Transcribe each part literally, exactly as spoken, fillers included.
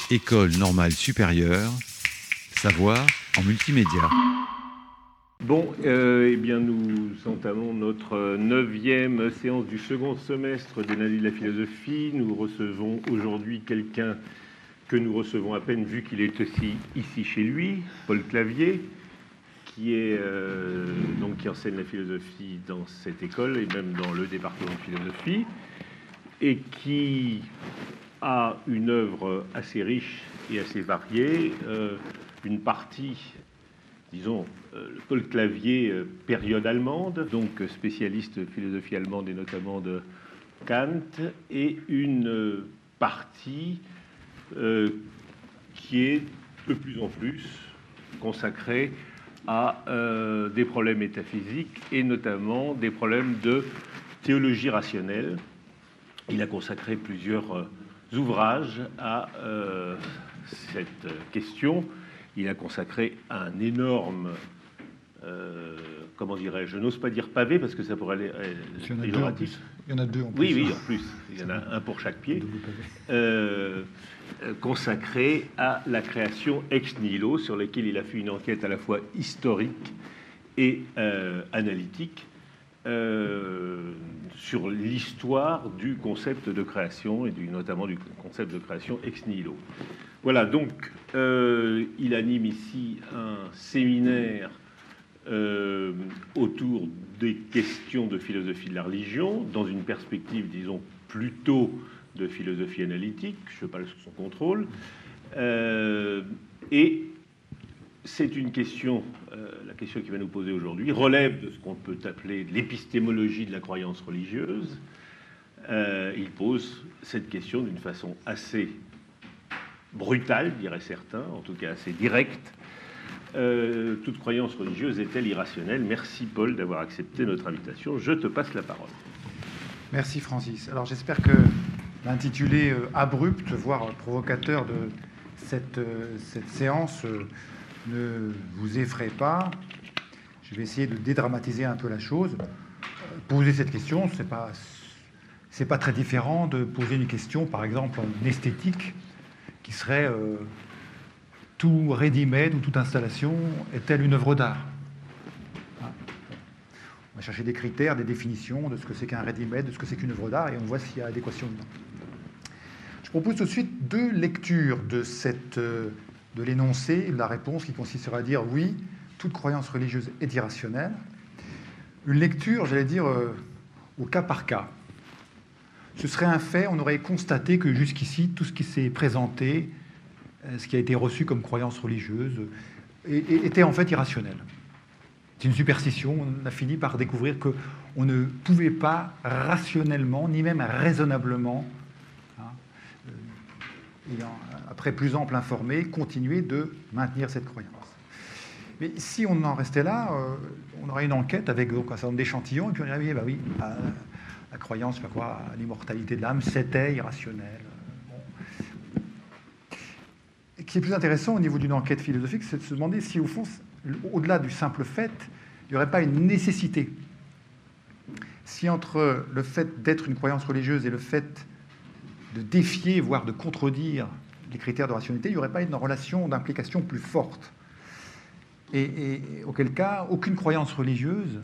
École normale supérieure, savoir en multimédia. Bon, euh, eh bien, nous entamons notre neuvième séance du second semestre des lundis de la philosophie. Nous recevons aujourd'hui quelqu'un que nous recevons à peine vu qu'il est aussi ici chez lui, Paul Clavier, qui est euh, donc qui enseigne la philosophie dans cette école et même dans le département de philosophie, et qui a une œuvre assez riche et assez variée, euh, une partie, disons, euh, Paul Clavier, euh, période allemande, donc spécialiste de philosophie allemande et notamment de Kant, et une euh, partie euh, qui est de plus en plus consacrée à euh, des problèmes métaphysiques et notamment des problèmes de théologie rationnelle. Il a consacré plusieurs euh, ouvrages à euh, cette question. Il a consacré un énorme, euh, comment dirais-je, je n'ose pas dire pavé parce que ça pourrait aller péjoratif. Il y en a deux en plus. Oui, oui, en plus. Il y en a un pour chaque pied. Euh, consacré à la création ex nihilo, sur laquelle il a fait une enquête à la fois historique et euh, analytique. Euh, sur l'histoire du concept de création et du, notamment du concept de création ex nihilo. Voilà, donc euh, il anime ici un séminaire euh, autour des questions de philosophie de la religion, dans une perspective, disons, plutôt de philosophie analytique, je parle sous son contrôle, euh, et c'est une question, euh, la question qu'il va nous poser aujourd'hui, relève de ce qu'on peut appeler l'épistémologie de la croyance religieuse. Euh, il pose cette question d'une façon assez brutale, diraient certains, en tout cas assez directe. Euh, toute croyance religieuse est-elle irrationnelle? Merci Paul d'avoir accepté notre invitation. Je te passe la parole. Merci Francis. Alors j'espère que l'intitulé euh, abrupt, voire provocateur de cette, euh, cette séance euh, ne vous effraie pas. Je vais essayer de dédramatiser un peu la chose. Poser cette question, c'est pas, c'est pas très différent de poser une question, par exemple, en esthétique, qui serait euh, tout ready-made ou toute installation est-elle une œuvre d'art? On va chercher des critères, des définitions de ce que c'est qu'un ready-made, de ce que c'est qu'une œuvre d'art, et on voit s'il y a adéquation dedans. Je propose tout de suite deux lectures de cette... Euh, de l'énoncé, de la réponse qui consistera à dire oui, toute croyance religieuse est irrationnelle. Une lecture, j'allais dire, euh, au cas par cas. Ce serait un fait, on aurait constaté que jusqu'ici, tout ce qui s'est présenté, euh, ce qui a été reçu comme croyance religieuse, euh, et, et, était en fait irrationnel. C'est une superstition, on a fini par découvrir qu'on ne pouvait pas rationnellement, ni même raisonnablement, hein, euh, ayant, après plus ample informé, continuer de maintenir cette croyance. Mais si on en restait là, euh, on aurait une enquête avec donc, un certain nombre d'échantillons, et puis on dirait, bah oui, bah, la croyance, je sais pas quoi, l'immortalité de l'âme, c'était irrationnel. Bon. Ce qui est plus intéressant au niveau d'une enquête philosophique, c'est de se demander si, au fond, au-delà du simple fait, il n'y aurait pas une nécessité. Si entre le fait d'être une croyance religieuse et le fait de défier, voire de contredire les critères de rationalité, il n'y aurait pas une relation d'implication plus forte. Et, et auquel cas, aucune croyance religieuse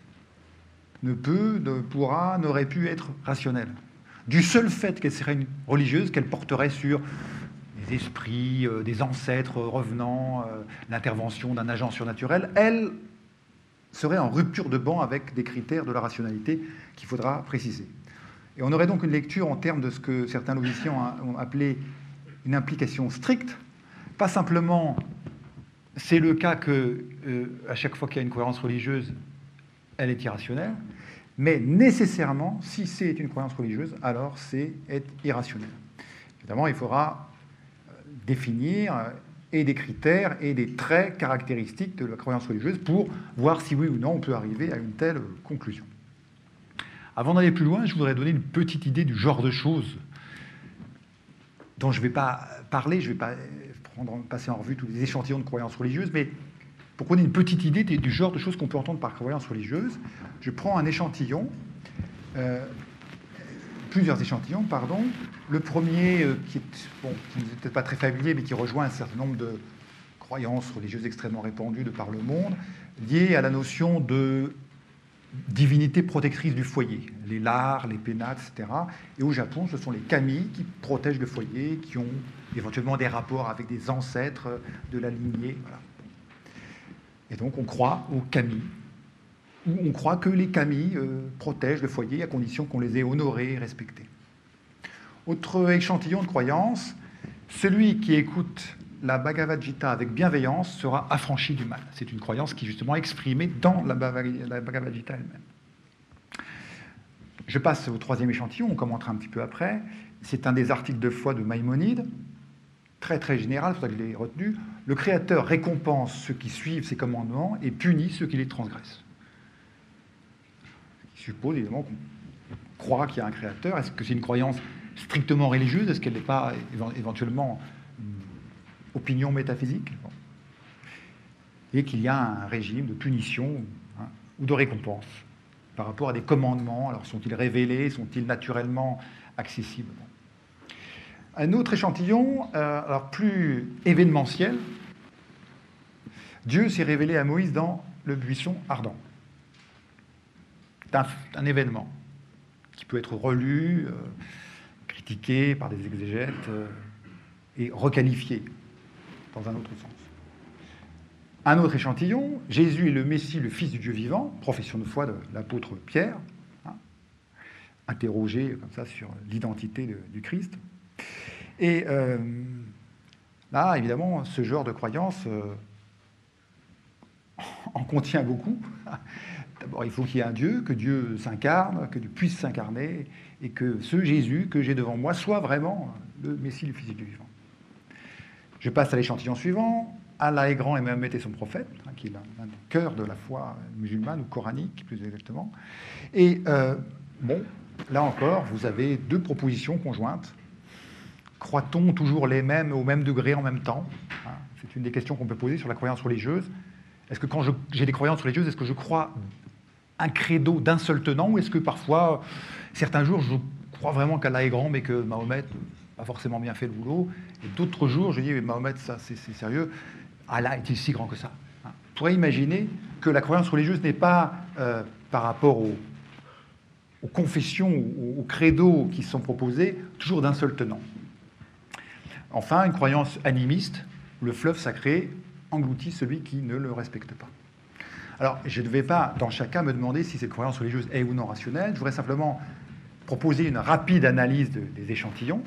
ne peut, ne pourra, n'aurait pu être rationnelle. Du seul fait qu'elle serait une religieuse, qu'elle porterait sur des esprits, euh, des ancêtres revenants, euh, l'intervention d'un agent surnaturel, elle serait en rupture de banc avec des critères de la rationalité qu'il faudra préciser. Et on aurait donc une lecture en termes de ce que certains logiciens ont appelé une implication stricte, pas simplement c'est le cas que euh, à chaque fois qu'il y a une croyance religieuse, elle est irrationnelle, mais nécessairement, si c'est une croyance religieuse, alors c'est être irrationnel. Évidemment, il faudra définir et des critères et des traits caractéristiques de la croyance religieuse pour voir si oui ou non on peut arriver à une telle conclusion. Avant d'aller plus loin, je voudrais donner une petite idée du genre de choses dont je ne vais pas parler, je ne vais pas prendre, passer en revue tous les échantillons de croyances religieuses, mais pour qu'on ait une petite idée du genre de choses qu'on peut entendre par croyance religieuse, je prends un échantillon, euh, plusieurs échantillons, pardon. Le premier, euh, qui est, bon, qui n'est peut-être pas très familier, mais qui rejoint un certain nombre de croyances religieuses extrêmement répandues de par le monde, liées à la notion de divinité protectrice du foyer, les Lares, les Pénates, et cetera. Et au Japon, ce sont les kami qui protègent le foyer, qui ont éventuellement des rapports avec des ancêtres de la lignée. Voilà. Et donc on croit aux kami, ou on croit que les kami euh, protègent le foyer à condition qu'on les ait honorés et respectés. Autre échantillon de croyance, celui qui écoute la Bhagavad Gita avec bienveillance sera affranchi du mal. C'est une croyance qui est justement exprimée dans la Bhagavad Gita elle-même. Je passe au troisième échantillon, on commentera un petit peu après. C'est un des articles de foi de Maïmonide, très très général, c'est pour ça que je l'ai retenu. Le Créateur récompense ceux qui suivent ses commandements et punit ceux qui les transgressent. Ce qui suppose évidemment qu'on croit qu'il y a un Créateur. Est-ce que c'est une croyance strictement religieuse? Est-ce qu'elle n'est pas éventuellement opinion métaphysique, et qu'il y a un régime de punition hein, ou de récompense par rapport à des commandements. Alors, sont-ils révélés? Sont-ils naturellement accessibles? Un autre échantillon, euh, alors plus événementiel. Dieu s'est révélé à Moïse dans le buisson ardent. C'est un, un événement qui peut être relu, euh, critiqué par des exégètes euh, et requalifié dans un autre sens. Un autre échantillon, Jésus est le Messie, le Fils du Dieu vivant, profession de foi de l'apôtre Pierre, hein, interrogé comme ça sur l'identité de, du Christ. Et euh, là, évidemment, ce genre de croyance euh, en contient beaucoup. D'abord, il faut qu'il y ait un Dieu, que Dieu s'incarne, que Dieu puisse s'incarner, et que ce Jésus que j'ai devant moi soit vraiment le Messie, le Fils du Dieu vivant. Je passe à l'échantillon suivant. Allah est grand et Mahomet est son prophète, hein, qui est l'un des cœurs de la foi musulmane ou coranique, plus exactement. Et euh, bon, là encore, vous avez deux propositions conjointes. Croit-on toujours les mêmes au même degré en même temps? hein, C'est une des questions qu'on peut poser sur la croyance religieuse. Est-ce que quand je, j'ai des croyances religieuses, est-ce que je crois un credo d'un seul tenant, ou est-ce que parfois, certains jours, je crois vraiment qu'Allah est grand, mais que Mahomet pas forcément bien fait le boulot, et d'autres jours, je dis, mais Mahomet, ça, c'est, c'est sérieux, Allah est-il si grand que ça? On pourrait imaginer que la croyance religieuse n'est pas, euh, par rapport aux, aux confessions, aux, aux credos qui sont proposés, toujours d'un seul tenant. Enfin, une croyance animiste, le fleuve sacré engloutit celui qui ne le respecte pas. Alors, je ne vais pas, dans chaque cas, me demander si cette croyance religieuse est ou non rationnelle. Je voudrais simplement proposer une rapide analyse de, des échantillons.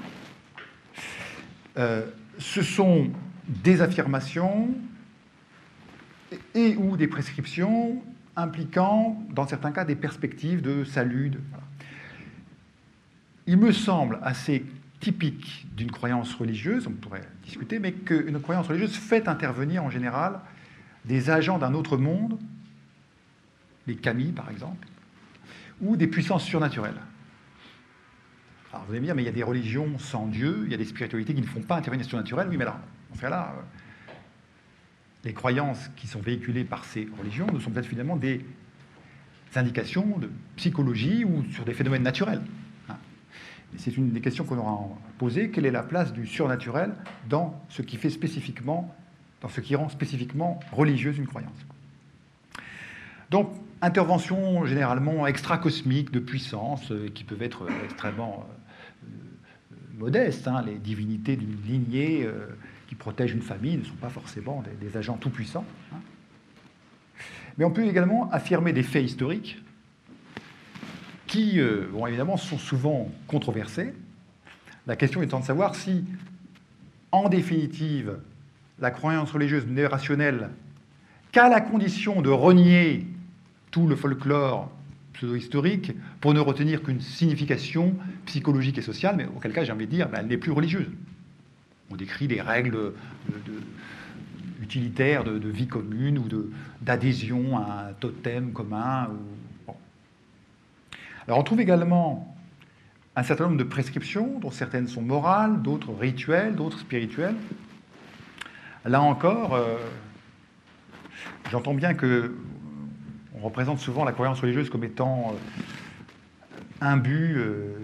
Euh, ce sont des affirmations et, et ou des prescriptions impliquant, dans certains cas, des perspectives de salut. De, voilà. Il me semble assez typique d'une croyance religieuse, on pourrait discuter, mais qu'une croyance religieuse fait intervenir en général des agents d'un autre monde, les kami par exemple, ou des puissances surnaturelles. Alors vous allez me dire, mais il y a des religions sans Dieu, il y a des spiritualités qui ne font pas intervenir le surnaturel. Oui, mais alors, en fait là, euh, les croyances qui sont véhiculées par ces religions ne sont peut-être finalement des indications de psychologie ou sur des phénomènes naturels. Hein. Et c'est une des questions qu'on aura posées. Quelle est la place du surnaturel dans ce qui fait spécifiquement, dans ce qui rend spécifiquement religieuse une croyance? Donc, intervention généralement extracosmique de puissance, euh, qui peuvent être extrêmement euh, modestes. Hein. Les divinités d'une lignée euh, qui protègent une famille ne sont pas forcément des, des agents tout-puissants. Hein. Mais on peut également affirmer des faits historiques qui, euh, bon, évidemment, sont souvent controversés. La question étant de savoir si, en définitive, la croyance religieuse n'est rationnelle qu'à la condition de renier tout le folklore pseudo-historique pour ne retenir qu'une signification psychologique et sociale, mais auquel cas, j'ai envie de dire, ben, elle n'est plus religieuse. On décrit des règles de, de, utilitaires de, de vie commune ou de, d'adhésion à un totem commun. Ou... Bon. Alors, on trouve également un certain nombre de prescriptions, dont certaines sont morales, d'autres rituelles, d'autres spirituelles. Là encore, euh, j'entends bien que on représente souvent la croyance religieuse comme étant euh, imbue, euh,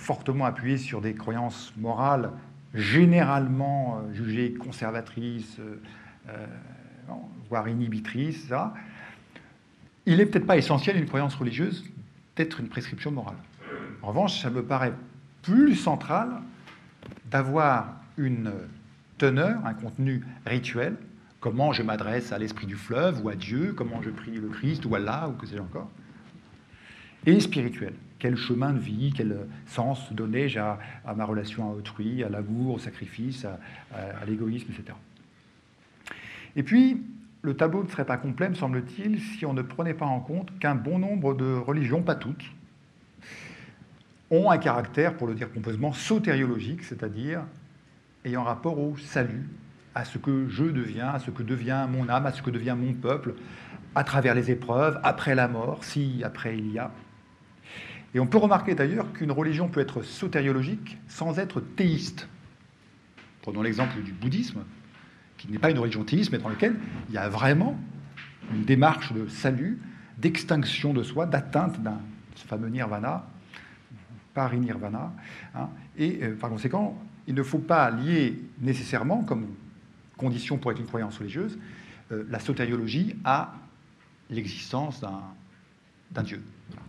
fortement appuyées sur des croyances morales généralement euh, jugées conservatrices, euh, euh, voire inhibitrices, et cetera, il n'est peut-être pas essentiel, une croyance religieuse, d'être une prescription morale. En revanche, ça me paraît plus central d'avoir une teneur, un contenu rituel, comment je m'adresse à l'esprit du fleuve ou à Dieu, comment je prie le Christ ou Allah ou que sais-je encore, et spirituel. Quel chemin de vie, quel sens donnais-je à, à ma relation à autrui, à l'amour, au sacrifice, à, à, à l'égoïsme, et cetera. Et puis, le tableau ne serait pas complet, me semble-t-il, si on ne prenait pas en compte qu'un bon nombre de religions, pas toutes, ont un caractère, pour le dire pompeusement, sotériologique, c'est-à-dire ayant rapport au salut, à ce que je deviens, à ce que devient mon âme, à ce que devient mon peuple, à travers les épreuves, après la mort, si après il y a. Et on peut remarquer d'ailleurs qu'une religion peut être sotériologique sans être théiste. Prenons l'exemple du bouddhisme, qui n'est pas une religion théiste, mais dans laquelle il y a vraiment une démarche de salut, d'extinction de soi, d'atteinte d'un fameux nirvana, parinirvana, hein, et euh, par conséquent, il ne faut pas lier nécessairement, comme condition pour être une croyance religieuse, euh, la sotériologie à l'existence d'un, d'un Dieu. Voilà.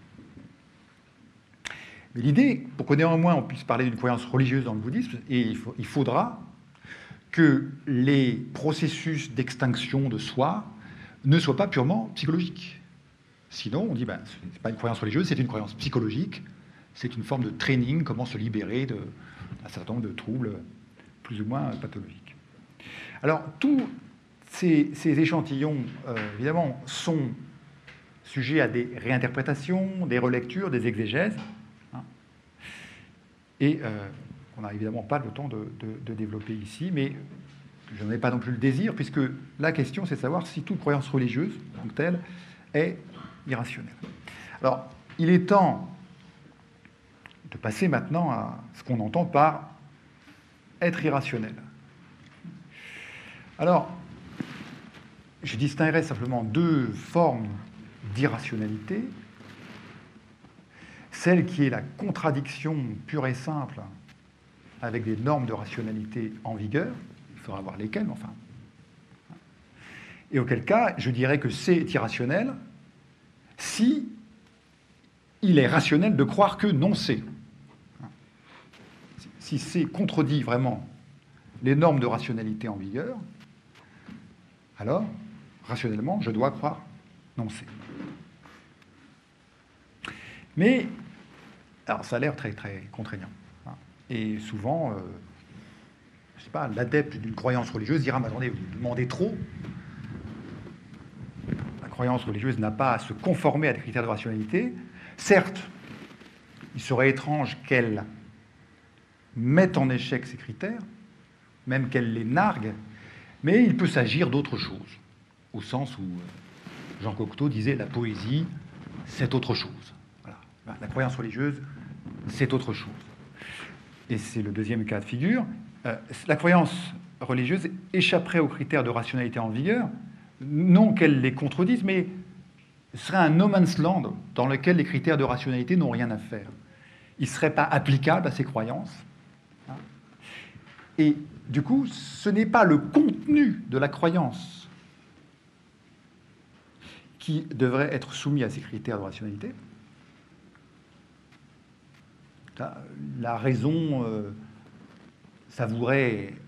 Mais l'idée, pour que néanmoins on puisse parler d'une croyance religieuse dans le bouddhisme, et il, faut, il faudra que les processus d'extinction de soi ne soient pas purement psychologiques. Sinon, on dit, ben, ce n'est pas une croyance religieuse, c'est une croyance psychologique, c'est une forme de training, comment se libérer de, d'un certain nombre de troubles plus ou moins pathologiques. Alors, tous ces, ces échantillons, euh, évidemment, sont sujets à des réinterprétations, des relectures, des exégèses, hein, et euh, on n'a évidemment pas le temps de, de, de développer ici, mais je n'en ai pas non plus le désir, puisque la question, c'est de savoir si toute croyance religieuse, en tant que telle, est irrationnelle. Alors, il est temps de passer maintenant à ce qu'on entend par être irrationnel. Alors, je distinguerai simplement deux formes d'irrationalité. Celle qui est la contradiction pure et simple avec des normes de rationalité en vigueur, il faudra voir lesquelles, mais enfin. Et auquel cas, je dirais que c'est irrationnel si il est rationnel de croire que non c'est. Si c'est contredit vraiment les normes de rationalité en vigueur, alors, rationnellement, je dois croire non c'est. Mais, alors ça a l'air très, très contraignant. Hein. Et souvent, euh, je ne sais pas, l'adepte d'une croyance religieuse dira, mais attendez, vous demandez trop. La croyance religieuse n'a pas à se conformer à des critères de rationalité. Certes, il serait étrange qu'elle mette en échec ces critères, même qu'elle les nargue, mais il peut s'agir d'autre chose, au sens où Jean Cocteau disait la poésie, c'est autre chose. Voilà. La croyance religieuse, c'est autre chose. Et c'est le deuxième cas de figure. Euh, la croyance religieuse échapperait aux critères de rationalité en vigueur, non qu'elle les contredise, mais serait un no man's land dans lequel les critères de rationalité n'ont rien à faire. Il ne serait pas applicable à ces croyances. Hein. Et du coup, ce n'est pas le contenu de la croyance qui devrait être soumis à ces critères de rationalité. La raison euh, s'avouerait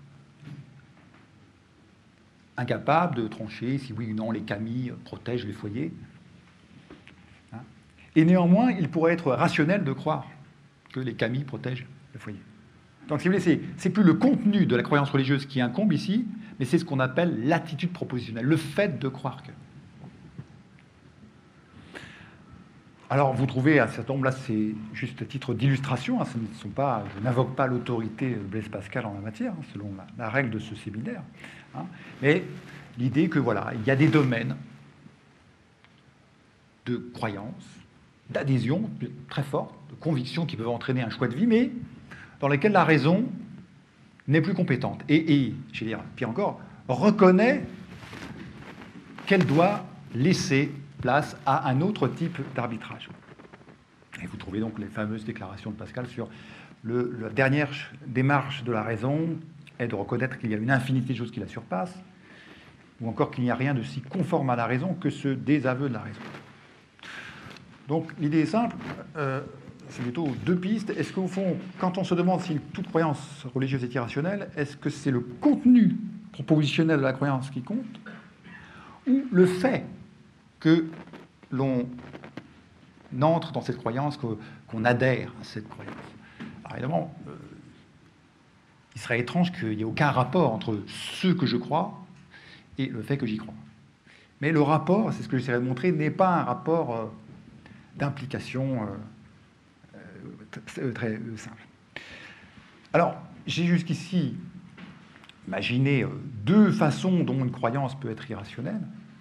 incapable de trancher si oui ou non les camis protègent les foyers. Hein. Et néanmoins, il pourrait être rationnel de croire que les camis protègent le foyer. Donc, si vous voulez, c'est, c'est plus le contenu de la croyance religieuse qui incombe ici, mais c'est ce qu'on appelle l'attitude propositionnelle, le fait de croire que. Alors, vous trouvez à cet nombre-là, c'est juste à titre d'illustration, hein, ce ne sont pas, je n'invoque pas l'autorité de Blaise Pascal en la matière, hein, selon la, la règle de ce séminaire, hein, mais l'idée que, voilà, il y a des domaines de croyance, d'adhésion très forte, de conviction qui peuvent entraîner un choix de vie, mais dans lesquels la raison n'est plus compétente. Et, et je vais dire, pire encore, reconnaît qu'elle doit laisser place à un autre type d'arbitrage. Et vous trouvez donc les fameuses déclarations de Pascal sur le, la dernière démarche de la raison est de reconnaître qu'il y a une infinité de choses qui la surpassent, ou encore qu'il n'y a rien de si conforme à la raison que ce désaveu de la raison. Donc l'idée est simple, euh, c'est plutôt deux pistes. Est-ce qu'au fond, quand on se demande si toute croyance religieuse est irrationnelle, est-ce que c'est le contenu propositionnel de la croyance qui compte, ou le fait que l'on entre dans cette croyance, que, qu'on adhère à cette croyance? Alors évidemment, euh, il serait étrange qu'il n'y ait aucun rapport entre ce que je crois et le fait que j'y crois. Mais le rapport, c'est ce que j'essaierai de montrer, n'est pas un rapport euh, d'implication euh, euh, très euh, simple. Alors, j'ai jusqu'ici imaginé euh, deux façons dont une croyance peut être irrationnelle.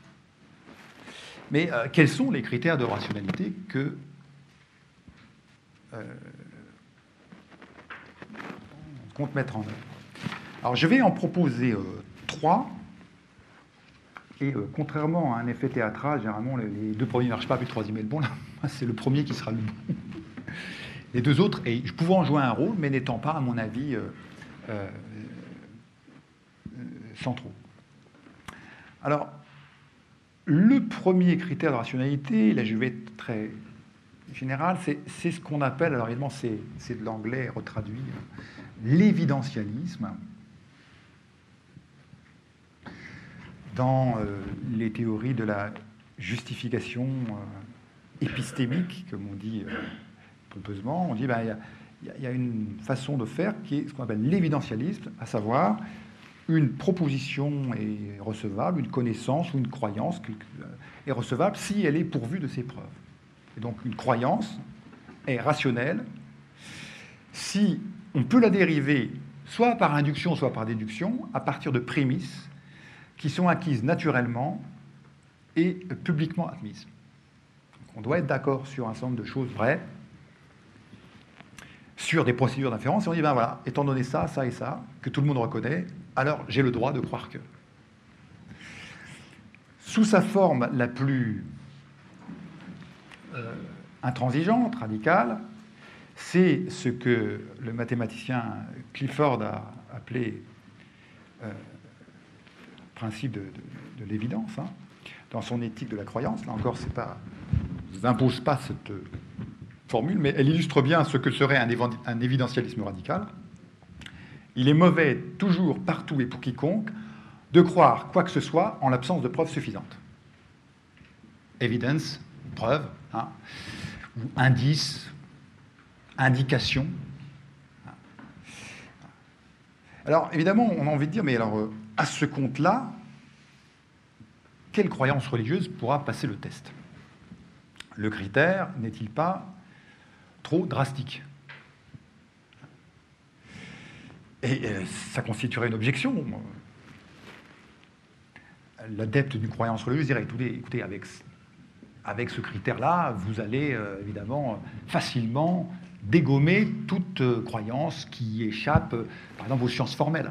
Mais euh, quels sont les critères de rationalité que euh, on compte mettre en œuvre? Alors, je vais en proposer euh, trois. Et euh, contrairement à un effet théâtral, généralement, les, les deux premiers ne marchent pas, puis le troisième est le bon. Là, c'est le premier qui sera le bon. Les deux autres, et je pouvais en jouer un rôle, mais n'étant pas, à mon avis, euh, euh, euh, centraux. Alors, le premier critère de rationalité, là je vais être très général, c'est, c'est ce qu'on appelle, alors évidemment c'est, c'est de l'anglais retraduit, l'évidentialisme. Dans euh, les théories de la justification euh, épistémique, comme on dit euh, pompeusement, on dit ben, il y, y a une façon de faire qui est ce qu'on appelle l'évidentialisme, à savoir une proposition est recevable, une connaissance ou une croyance est recevable si elle est pourvue de ses preuves. Et donc une croyance est rationnelle si on peut la dériver soit par induction, soit par déduction, à partir de prémices qui sont acquises naturellement et publiquement admises. Donc on doit être d'accord sur un certain nombre de choses vraies, sur des procédures d'inférence, et on dit, ben voilà, étant donné ça, ça et ça, que tout le monde reconnaît, alors j'ai le droit de croire que. Sous sa forme la plus euh, intransigeante, radicale, c'est ce que le mathématicien Clifford a appelé euh, principe de, de, de l'évidence, hein, dans son éthique de la croyance. Là encore, c'est pas, je vous impose pas cette formule, mais elle illustre bien ce que serait un, évi- un évidentialisme radical. Il est mauvais, toujours, partout et pour quiconque, de croire quoi que ce soit en l'absence de preuves suffisantes. Evidence, preuve, hein, ou indice, indication. Alors, évidemment, on a envie de dire, mais alors, à ce compte-là, quelle croyance religieuse pourra passer le test? Le critère n'est-il pas trop drastique? Et euh, ça constituerait une objection. L'adepte d'une croyance religieuse dirait, écoutez, écoutez avec, avec ce critère-là, vous allez euh, évidemment facilement dégommer toute euh, croyance qui échappe, euh, par exemple, aux sciences formelles.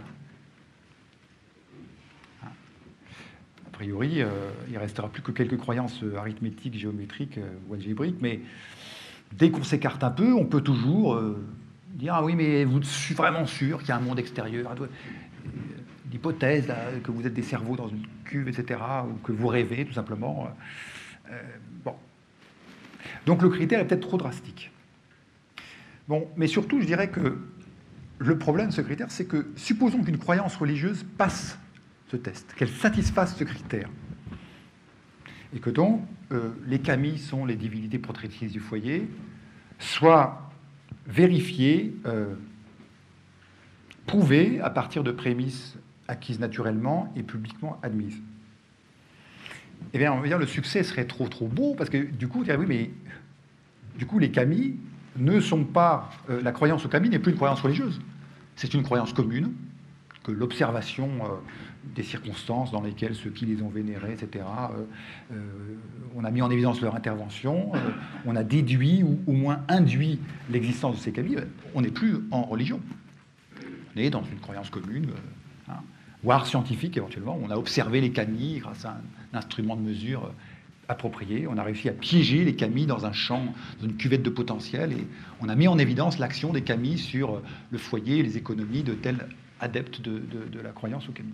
Hein. A priori, euh, il ne restera plus que quelques croyances arithmétiques, géométriques euh, ou algébriques, mais dès qu'on s'écarte un peu, on peut toujours... Euh, dire, ah oui, mais vous êtes vraiment sûr qu'il y a un monde extérieur, l'hypothèse là, que vous êtes des cerveaux dans une cuve, et cetera, ou que vous rêvez, tout simplement. Euh, bon. Donc le critère est peut-être trop drastique. Bon, mais surtout, je dirais que le problème de ce critère, c'est que, supposons qu'une croyance religieuse passe ce test, qu'elle satisfasse ce critère, et que donc, euh, les kami sont les divinités protectrices du foyer, soit vérifier, euh, prouver à partir de prémices acquises naturellement et publiquement admises. Eh bien, on va dire le succès serait trop trop beau parce que du coup, on dirait, oui, mais du coup, les kami ne sont pas euh, la croyance au kami n'est plus une croyance religieuse. C'est une croyance commune que l'observation euh, des circonstances dans lesquelles ceux qui les ont vénérés, et cetera, euh, euh, on a mis en évidence leur intervention, euh, on a déduit ou au moins induit l'existence de ces kami, on n'est plus en religion. On est dans une croyance commune, euh, hein, voire scientifique éventuellement. On a observé les kami grâce à un, un instrument de mesure approprié. On a réussi à piéger les kami dans un champ, dans une cuvette de potentiel, et on a mis en évidence l'action des kami sur le foyer et les économies de tels adeptes de, de, de la croyance au kami.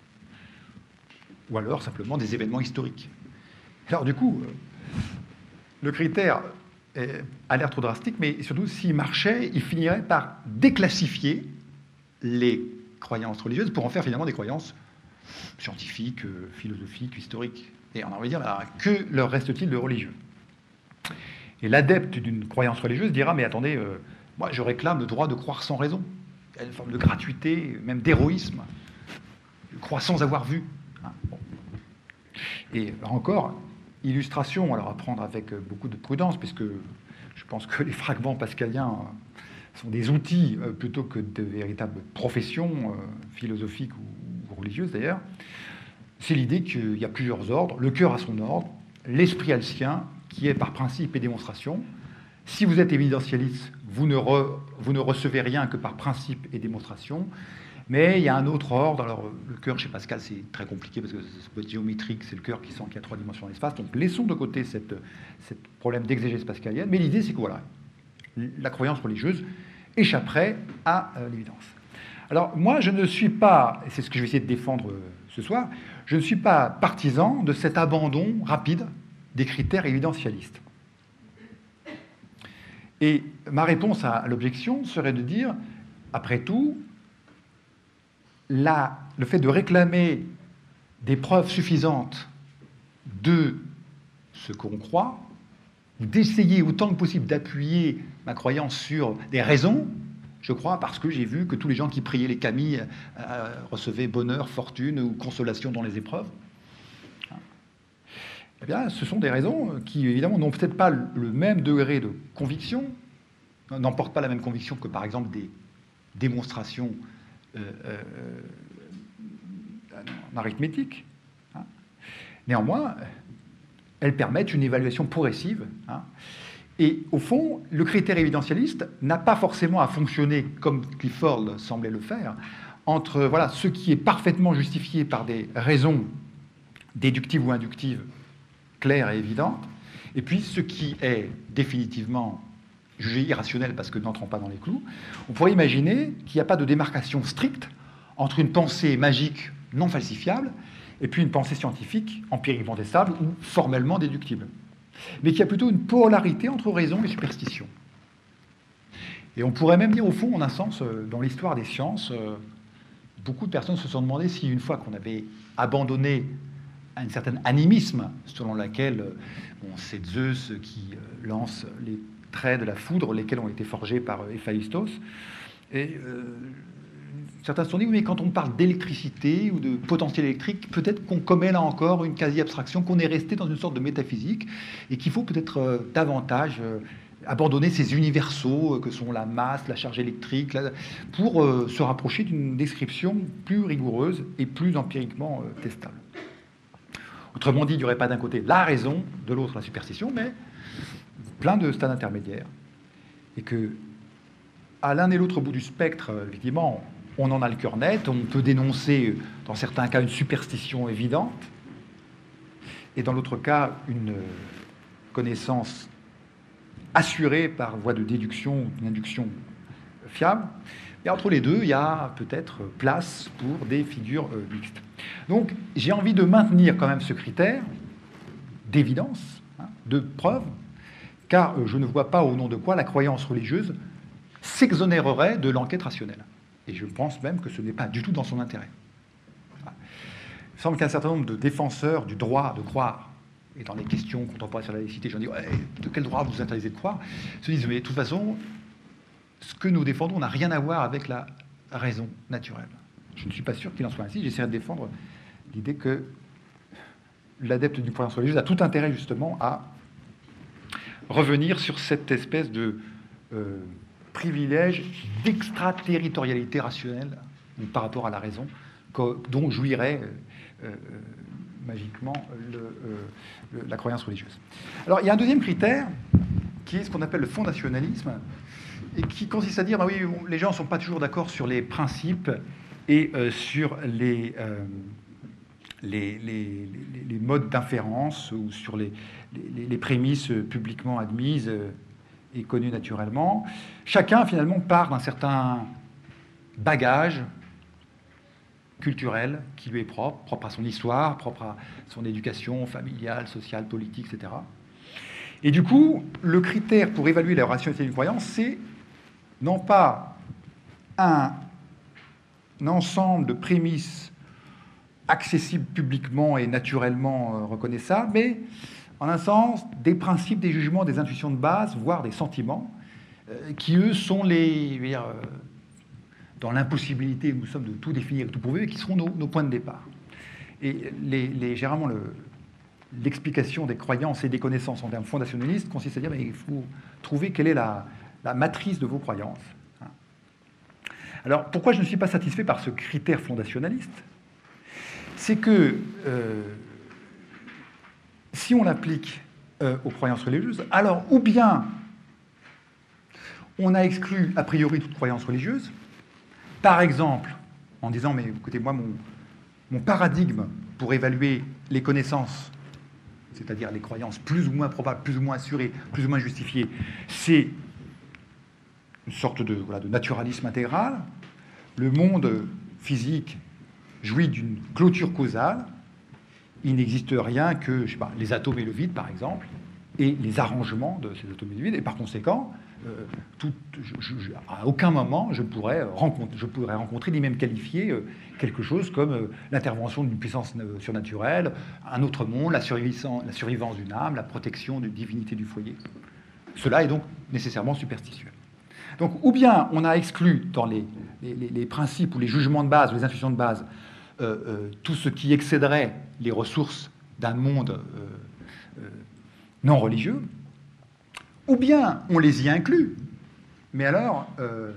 Ou alors simplement des événements historiques. Alors du coup, le critère a l'air trop drastique, mais surtout, s'il marchait, il finirait par déclassifier les croyances religieuses pour en faire finalement des croyances scientifiques, philosophiques, historiques. Et on a envie de dire, alors, que leur reste-t-il de religieux? Et l'adepte d'une croyance religieuse dira, mais attendez, euh, moi je réclame le droit de croire sans raison. Il y a une forme de gratuité, même d'héroïsme. Je crois sans avoir vu. Hein, bon. Et encore, illustration, alors à prendre avec beaucoup de prudence, puisque je pense que les fragments pascaliens sont des outils euh, plutôt que de véritables professions euh, philosophiques ou, ou religieuses d'ailleurs. C'est l'idée qu'il y a plusieurs ordres, le cœur a son ordre, l'esprit a le sien, qui est par principe et démonstration. Si vous êtes évidentialiste, vous ne, re, vous ne recevez rien que par principe et démonstration, mais il y a un autre ordre. Alors, le cœur chez Pascal, c'est très compliqué, parce que ça peut être géométrique, c'est le cœur qui sent qu'il y a trois dimensions dans l'espace, donc laissons de côté ce problème d'exégèse pascalienne, mais l'idée, c'est que voilà, la croyance religieuse échapperait à euh, l'évidence. Alors, moi, je ne suis pas, et c'est ce que je vais essayer de défendre euh, ce soir, je ne suis pas partisan de cet abandon rapide des critères évidentialistes. Et ma réponse à l'objection serait de dire, après tout, la, le fait de réclamer des preuves suffisantes de ce qu'on croit, d'essayer autant que possible d'appuyer ma croyance sur des raisons, je crois, parce que j'ai vu que tous les gens qui priaient les kami euh, recevaient bonheur, fortune ou consolation dans les épreuves. Eh bien, ce sont des raisons qui, évidemment, n'ont peut-être pas le même degré de conviction, n'emportent pas la même conviction que, par exemple, des démonstrations euh, euh, en arithmétique. Hein. Néanmoins, elles permettent une évaluation progressive. Hein. Et au fond, le critère évidentialiste n'a pas forcément à fonctionner comme Clifford semblait le faire, entre voilà, ce qui est parfaitement justifié par des raisons déductives ou inductives claires et évidentes, et puis ce qui est définitivement jugé irrationnel parce que n'entrant pas dans les clous. On pourrait imaginer qu'il n'y a pas de démarcation stricte entre une pensée magique non falsifiable et puis une pensée scientifique empiriquement testable ou formellement déductible, mais qu'il y a plutôt une polarité entre raison et superstition. Et on pourrait même dire, au fond, en un sens, dans l'histoire des sciences, beaucoup de personnes se sont demandé si, une fois qu'on avait abandonné un certain animisme selon laquelle bon, c'est Zeus qui lance les traits de la foudre, lesquels ont été forgés par Héphaïstos, et euh, certains se sont dit, oui, mais quand on parle d'électricité ou de potentiel électrique, peut-être qu'on commet là encore une quasi-abstraction, qu'on est resté dans une sorte de métaphysique, et qu'il faut peut-être euh, davantage euh, abandonner ces universaux euh, que sont la masse, la charge électrique, là, pour euh, se rapprocher d'une description plus rigoureuse et plus empiriquement euh, testable. Autrement dit, il n'y aurait pas d'un côté la raison, de l'autre la superstition, mais plein de stades intermédiaires. Et que, à l'un et l'autre bout du spectre, effectivement, on en a le cœur net, on peut dénoncer, dans certains cas, une superstition évidente, et dans l'autre cas, une connaissance assurée par voie de déduction ou d'induction fiable. Et entre les deux, il y a peut-être place pour des figures euh, mixtes. Donc, j'ai envie de maintenir quand même ce critère d'évidence, hein, de preuve, car euh, je ne vois pas au nom de quoi la croyance religieuse s'exonérerait de l'enquête rationnelle. Et je pense même que ce n'est pas du tout dans son intérêt. Voilà. Il semble qu'un certain nombre de défenseurs du droit de croire, et dans les questions contemporaines sur la laïcité, j'en dis, ouais, de quel droit vous interdisez de croire, se disent, mais de toute façon, ce que nous défendons n'a rien à voir avec la raison naturelle. Je ne suis pas sûr qu'il en soit ainsi. J'essaierai de défendre l'idée que l'adepte d'une croyance religieuse a tout intérêt justement à revenir sur cette espèce de euh, privilège d'extraterritorialité rationnelle par rapport à la raison que, dont jouirait euh, euh, magiquement le, euh, le, la croyance religieuse. Alors il y a un deuxième critère qui est ce qu'on appelle le fondationalisme et qui consiste à dire bah oui, les gens ne sont pas toujours d'accord sur les principes et euh, sur les, euh, les, les, les, les modes d'inférence ou sur les, les, les prémices publiquement admises et connues naturellement. Chacun, finalement, part d'un certain bagage culturel qui lui est propre, propre à son histoire, propre à son éducation familiale, sociale, politique, et cetera. Et du coup, le critère pour évaluer la rationalité d'une croyance, c'est non pas un, un ensemble de prémices accessibles publiquement et naturellement euh, reconnaissables, mais en un sens, des principes, des jugements, des intuitions de base, voire des sentiments, euh, qui, eux, sont les... Je veux dire, euh, dans l'impossibilité où nous sommes de tout définir, de tout prouver, et qui seront nos, nos points de départ. Et les, les, généralement, le, l'explication des croyances et des connaissances en termes fondationalistes consiste à dire qu'il faut trouver quelle est la, la matrice de vos croyances. Alors, pourquoi je ne suis pas satisfait par ce critère fondationaliste? C'est que euh, si on l'applique euh, aux croyances religieuses, alors ou bien on a exclu a priori toute croyance religieuse, par exemple, en disant, mais écoutez, moi, mon, mon paradigme pour évaluer les connaissances, c'est-à-dire les croyances plus ou moins probables, plus ou moins assurées, plus ou moins justifiées, c'est une sorte de, voilà, de naturalisme intégral. Le monde physique jouit d'une clôture causale. Il n'existe rien que, je sais pas, les atomes et le vide, par exemple, et les arrangements de ces atomes et du vide, et par conséquent, Euh, tout, je, je, à aucun moment je pourrais rencontrer, je pourrais rencontrer ni même qualifier euh, quelque chose comme euh, l'intervention d'une puissance euh, surnaturelle, un autre monde, la survivance, la survivance d'une âme, la protection d'une divinité du foyer. Cela est donc nécessairement superstitieux. Donc, ou bien on a exclu dans les, les, les principes ou les jugements de base, les intuitions de base, euh, euh, tout ce qui excéderait les ressources d'un monde euh, euh, non religieux, ou bien on les y inclut, mais alors euh,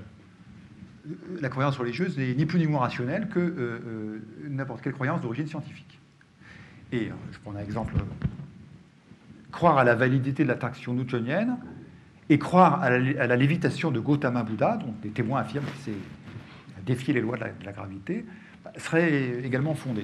la croyance religieuse n'est ni plus ni moins rationnelle que euh, euh, n'importe quelle croyance d'origine scientifique. Et euh, je prends un exemple, croire à la validité de l'attraction newtonienne et croire à la, à la lévitation de Gautama Buddha, dont des témoins affirment qu'il s'est défié les lois de la, de la gravité, serait également fondé.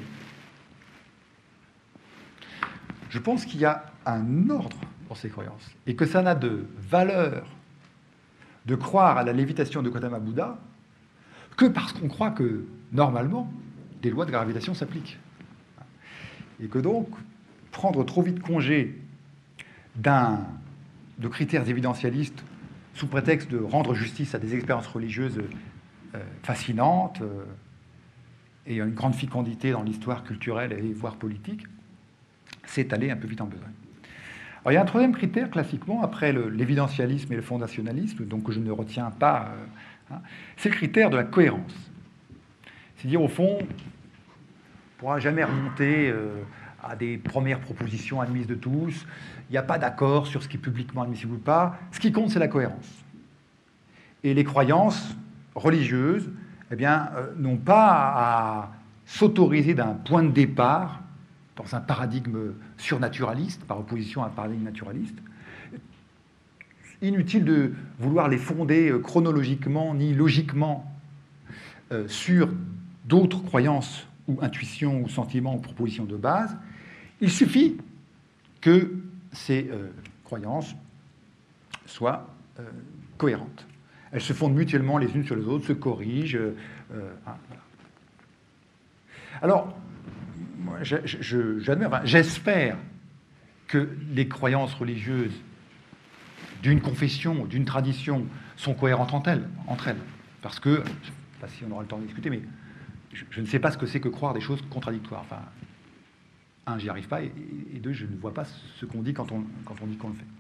Je pense qu'il y a un ordre pour ces croyances, et que ça n'a de valeur de croire à la lévitation de Gautama Buddha que parce qu'on croit que, normalement, des lois de gravitation s'appliquent. Et que donc, prendre trop vite congé d'un, de critères évidentialistes sous prétexte de rendre justice à des expériences religieuses euh, fascinantes euh, et une grande fécondité dans l'histoire culturelle et voire politique, c'est aller un peu vite en besogne. Alors, il y a un troisième critère, classiquement, après le, l'évidentialisme et le fondationalisme, donc que je ne retiens pas, euh, hein, c'est le critère de la cohérence. C'est-à-dire, au fond, on ne pourra jamais remonter euh, à des premières propositions admises de tous. Il n'y a pas d'accord sur ce qui est publiquement admissible ou pas. Ce qui compte, c'est la cohérence. Et les croyances religieuses, eh bien, euh, n'ont pas à s'autoriser d'un point de départ dans un paradigme surnaturaliste, par opposition à un paradigme naturaliste. Inutile de vouloir les fonder chronologiquement ni logiquement euh, sur d'autres croyances ou intuitions ou sentiments ou propositions de base. Il suffit que ces euh, croyances soient euh, cohérentes. Elles se fondent mutuellement les unes sur les autres, se corrigent. Euh, hein, voilà. Alors, moi, je, je, j'admets, enfin, j'espère que les croyances religieuses d'une confession ou d'une tradition sont cohérentes entre elles, entre elles. Parce que, je ne sais pas si on aura le temps de discuter, mais je, je ne sais pas ce que c'est que croire des choses contradictoires. Enfin, un, j'y arrive pas, et, et deux, je ne vois pas ce qu'on dit quand on, quand on dit qu'on le fait.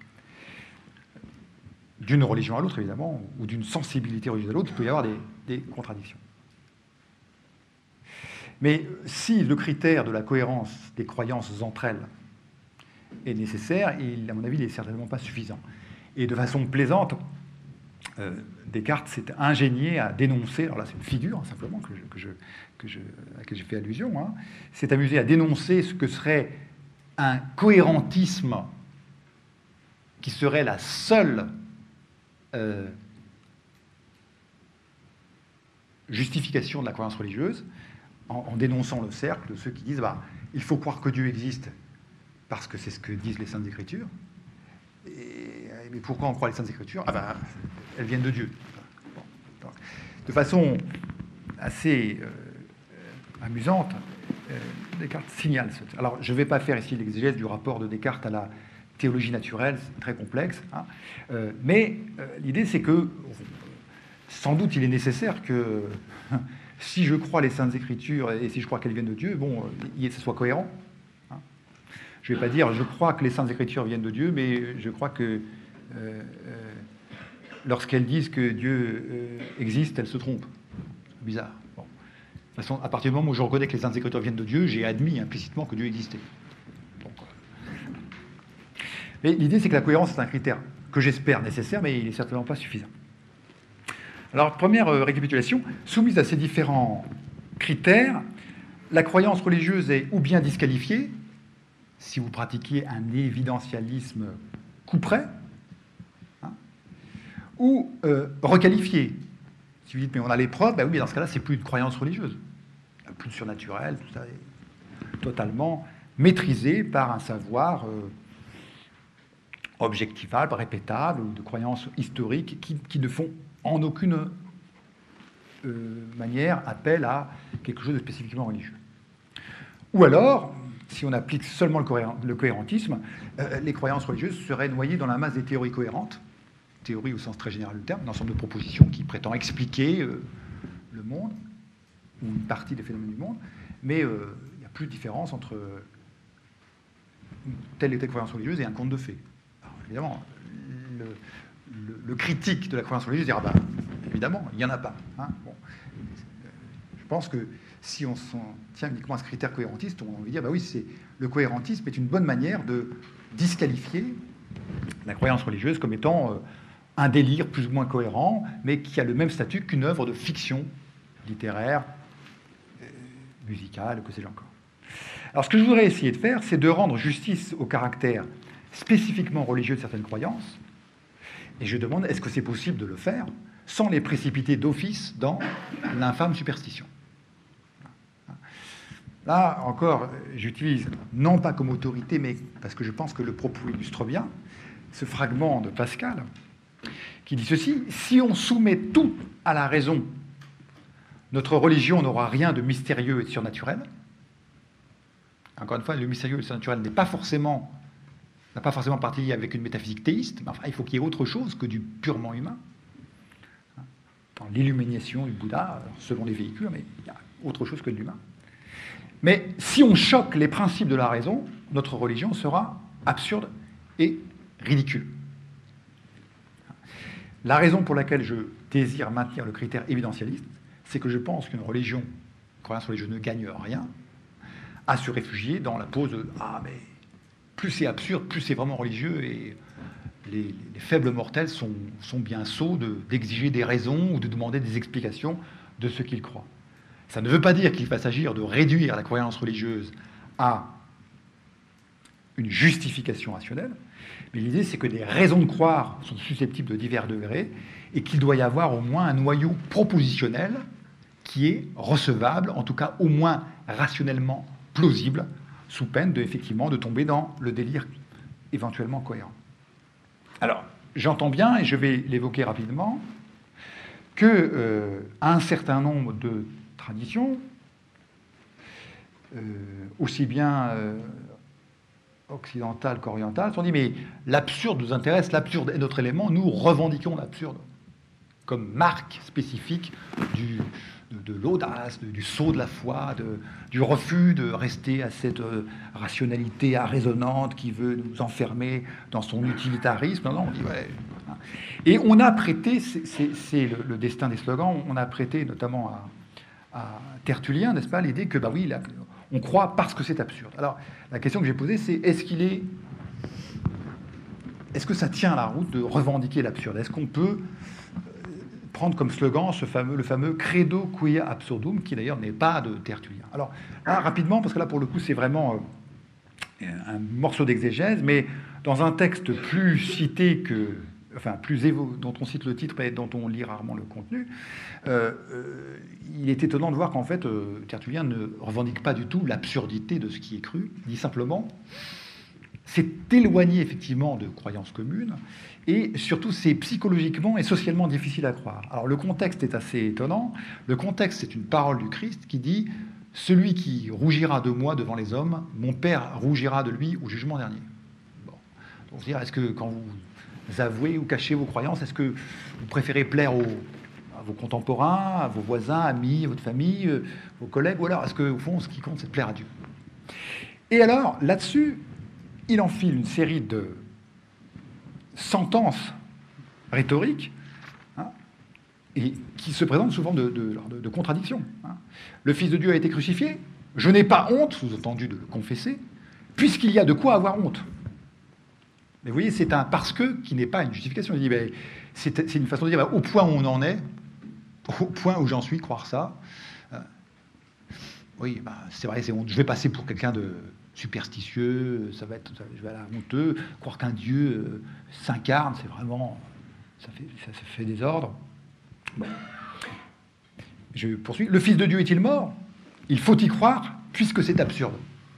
D'une religion à l'autre, évidemment, ou d'une sensibilité religieuse à l'autre, il peut y avoir des, des contradictions. Mais si le critère de la cohérence des croyances entre elles est nécessaire, il, à mon avis, il n'est certainement pas suffisant. Et de façon plaisante, euh, Descartes s'est ingénié à dénoncer, alors là c'est une figure hein, simplement que je, que je, que je, à laquelle j'ai fait allusion, hein, s'est amusé à dénoncer ce que serait un cohérentisme qui serait la seule euh, justification de la croyance religieuse, en, en dénonçant le cercle de ceux qui disent bah, il faut croire que Dieu existe parce que c'est ce que disent les Saintes Écritures. Et, mais pourquoi on croit les Saintes Écritures? Ah ben, elles viennent de Dieu. Bon, donc, de façon assez euh, amusante, euh, Descartes signale. Ce... Alors, je ne vais pas faire ici l'exégèse du rapport de Descartes à la théologie naturelle, c'est très complexe. Hein, euh, mais euh, l'idée, c'est que sans doute, il est nécessaire que si je crois les Saintes Écritures et si je crois qu'elles viennent de Dieu, bon, que ce soit cohérent. Hein. Je ne vais pas dire je crois que les Saintes Écritures viennent de Dieu, mais je crois que euh, euh, lorsqu'elles disent que Dieu euh, existe, elles se trompent. C'est bizarre. Bon. De toute façon, à partir du moment où je reconnais que les Saintes Écritures viennent de Dieu, j'ai admis implicitement que Dieu existait. Donc, mais l'idée, c'est que la cohérence, c'est un critère que j'espère nécessaire, mais il n'est certainement pas suffisant. Alors, première euh, récapitulation, soumise à ces différents critères, la croyance religieuse est ou bien disqualifiée, si vous pratiquez un évidentialisme couperet, hein, ou euh, requalifiée. Si vous dites, mais on a les preuves, ben oui, mais dans ce cas-là, c'est plus une croyance religieuse. Il n'y a plus de surnaturel, tout ça est totalement maîtrisé par un savoir euh, objectivable, répétable, ou de croyances historiques qui, qui ne font en aucune euh, manière appel à quelque chose de spécifiquement religieux. Ou alors, si on applique seulement le, cohérent, le cohérentisme, euh, les croyances religieuses seraient noyées dans la masse des théories cohérentes, théorie au sens très général du terme, un ensemble de propositions qui prétend expliquer euh, le monde, ou une partie des phénomènes du monde, mais euh, il n'y a plus de différence entre telle et telle croyance religieuse et un conte de fées. Alors, évidemment, le, Le, le critique de la croyance religieuse dira, bah, évidemment, il n'y en a pas. Hein, bon. Je pense que si on s'en tient uniquement à ce critère cohérentiste, on va dire, bah oui, c'est, le cohérentisme est une bonne manière de disqualifier la croyance religieuse comme étant euh, un délire plus ou moins cohérent, mais qui a le même statut qu'une œuvre de fiction littéraire, euh, musicale, que sais-je encore. Alors, ce que je voudrais essayer de faire, c'est de rendre justice au caractère spécifiquement religieux de certaines croyances. Et je demande, est-ce que c'est possible de le faire sans les précipiter d'office dans l'infâme superstition? Là, encore, j'utilise, non pas comme autorité, mais parce que je pense que le propos illustre bien, ce fragment de Pascal, qui dit ceci: « Si on soumet tout à la raison, notre religion n'aura rien de mystérieux et de surnaturel. » Encore une fois, le mystérieux et le surnaturel n'est pas forcément... n'a pas forcément partie avec une métaphysique théiste, mais enfin, il faut qu'il y ait autre chose que du purement humain. Dans l'illumination du Bouddha, selon les véhicules, mais il y a autre chose que de l'humain. Mais si on choque les principes de la raison, notre religion sera absurde et ridicule. La raison pour laquelle je désire maintenir le critère évidentialiste, c'est que je pense qu'une religion, une croyance religieuse ne gagne rien à se réfugier dans la pose de « Ah, mais... » plus c'est absurde, plus c'est vraiment religieux, et les, les faibles mortels sont, sont bien sots de, d'exiger des raisons ou de demander des explications de ce qu'ils croient. Ça ne veut pas dire qu'il va s'agir de réduire la croyance religieuse à une justification rationnelle, mais l'idée, c'est que des raisons de croire sont susceptibles de divers degrés, et qu'il doit y avoir au moins un noyau propositionnel qui est recevable, en tout cas au moins rationnellement plausible, sous peine de, effectivement, de tomber dans le délire éventuellement cohérent. Alors, j'entends bien, et je vais l'évoquer rapidement, que euh, un certain nombre de traditions, euh, aussi bien euh, occidentales qu'orientales, sont dit, mais l'absurde nous intéresse, l'absurde est notre élément, nous revendiquons l'absurde comme marque spécifique du... de, de l'audace, de, du saut de la foi, de, du refus de rester à cette euh, rationalité arraisonnante qui veut nous enfermer dans son utilitarisme. Non, non, on dit, ouais. Et on a prêté, c'est, c'est, c'est le, le destin des slogans, on a prêté notamment à, à Tertullien, n'est-ce pas, l'idée que, bah oui, là, on croit parce que c'est absurde. Alors, la question que j'ai posée, c'est est-ce qu'il est... Est-ce que ça tient la route de revendiquer l'absurde? Est-ce qu'on peut prendre comme slogan ce fameux, le fameux credo quia absurdum, qui d'ailleurs n'est pas de Tertullien. Alors, là, rapidement, parce que là, pour le coup, c'est vraiment euh, un morceau d'exégèse, mais dans un texte plus cité que enfin plus évo, dont on cite le titre et dont on lit rarement le contenu, euh, euh, il est étonnant de voir qu'en fait, euh, Tertullien ne revendique pas du tout l'absurdité de ce qui est cru. Il dit simplement, c'est éloigné effectivement de croyances communes, et surtout c'est psychologiquement et socialement difficile à croire. Alors le contexte est assez étonnant. Le contexte, c'est une parole du Christ qui dit « Celui qui rougira de moi devant les hommes, mon Père rougira de lui au jugement dernier. » Bon. Donc, dire, est-ce que quand vous avouez ou cachez vos croyances, est-ce que vous préférez plaire aux, à vos contemporains, à vos voisins, amis, à votre famille, euh, vos collègues, ou alors est-ce que, au fond, ce qui compte, c'est de plaire à Dieu? Et alors, là-dessus, il enfile une série de sentences rhétoriques, hein, et qui se présentent souvent de, de, de, de contradictions. Hein. Le Fils de Dieu a été crucifié, je n'ai pas honte, sous-entendu de le confesser, puisqu'il y a de quoi avoir honte. Mais vous voyez, c'est un parce que qui n'est pas une justification. Il dit, ben, c'est, c'est une façon de dire, ben, au point où on en est, au point où j'en suis, croire ça, euh, oui, ben, c'est vrai, c'est honte. Je vais passer pour quelqu'un de superstitieux, ça va être, ça, je vais aller honteux, croire qu'un Dieu euh, s'incarne, c'est vraiment, ça fait, ça, ça fait désordre. Bon. Je poursuis. Le Fils de Dieu est-il mort? Il faut y croire, puisque c'est absurde.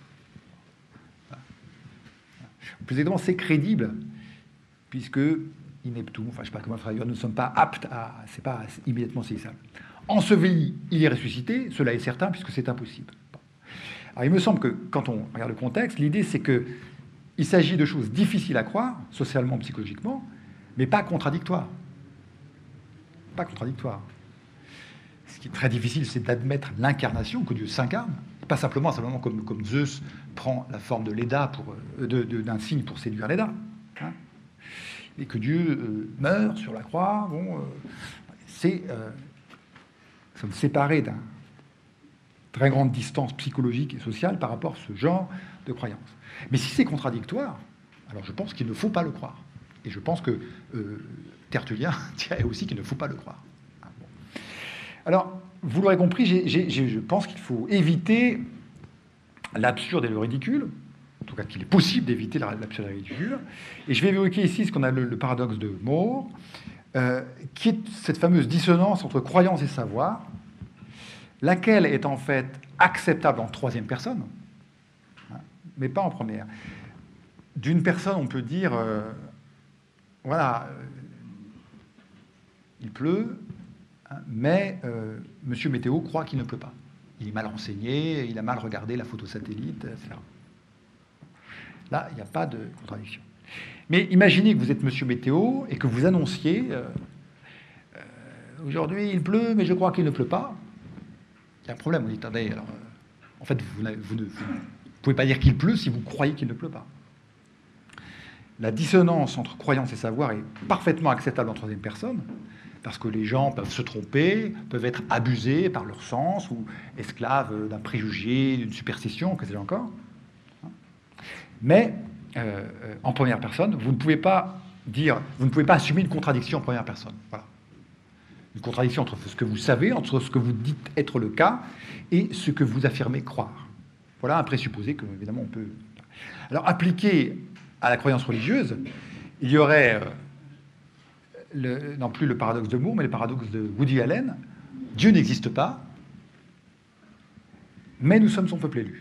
Plus exactement, c'est crédible, puisque ineptum, enfin, je ne sais pas comment traduire, nous ne sommes pas aptes à, c'est pas immédiatement saisissable. Enseveli, il est ressuscité, cela est certain, puisque c'est impossible. Bon. Alors, il me semble que, quand on regarde le contexte, l'idée, c'est qu'il s'agit de choses difficiles à croire, socialement, psychologiquement, mais pas contradictoires. Pas contradictoires. Ce qui est très difficile, c'est d'admettre l'incarnation, que Dieu s'incarne, pas simplement, simplement comme, comme Zeus prend la forme de Léda pour, euh, de, de, d'un cygne pour séduire Léda, hein, et que Dieu euh, meurt sur la croix. Bon, euh, c'est euh, nous sommes séparés d'une très grande distance psychologique et sociale par rapport à ce genre de croyance. Mais si c'est contradictoire, alors je pense qu'il ne faut pas le croire. Et je pense que euh, Tertullien dirait aussi qu'il ne faut pas le croire. Hein, bon. Alors, vous l'aurez compris, j'ai, j'ai, je pense qu'il faut éviter l'absurde et le ridicule, en tout cas qu'il est possible d'éviter l'absurde et le ridicule. Et je vais évoquer ici ce qu'on a le, le paradoxe de More, euh, qui est cette fameuse dissonance entre croyance et savoir, laquelle est en fait acceptable en troisième personne, hein, mais pas en première. D'une personne, on peut dire, euh, voilà, euh, il pleut, mais euh, Monsieur Météo croit qu'il ne pleut pas. Il est mal renseigné, il a mal regardé la photo satellite, et cetera. Là, il n'y a pas de contradiction. Mais imaginez que vous êtes Monsieur Météo et que vous annonciez euh, euh, aujourd'hui il pleut, mais je crois qu'il ne pleut pas. Il y a un problème. Vous dites, attendez, alors, euh, en fait, vous, vous ne vous pouvez pas dire qu'il pleut si vous croyez qu'il ne pleut pas. La dissonance entre croyance et savoir est parfaitement acceptable en troisième personne, parce que les gens peuvent se tromper, peuvent être abusés par leur sens, ou esclaves d'un préjugé, d'une superstition, que sais-je encore. Mais euh, en première personne, vous ne pouvez pas dire, vous ne pouvez pas assumer une contradiction en première personne. Voilà. Une contradiction entre ce que vous savez, entre ce que vous dites être le cas, et ce que vous affirmez croire. Voilà un présupposé que, évidemment, on peut... Alors, appliqué à la croyance religieuse, il y aurait... Euh, Le, non plus le paradoxe de Moore, mais le paradoxe de Woody Allen. Dieu n'existe pas, mais nous sommes son peuple élu.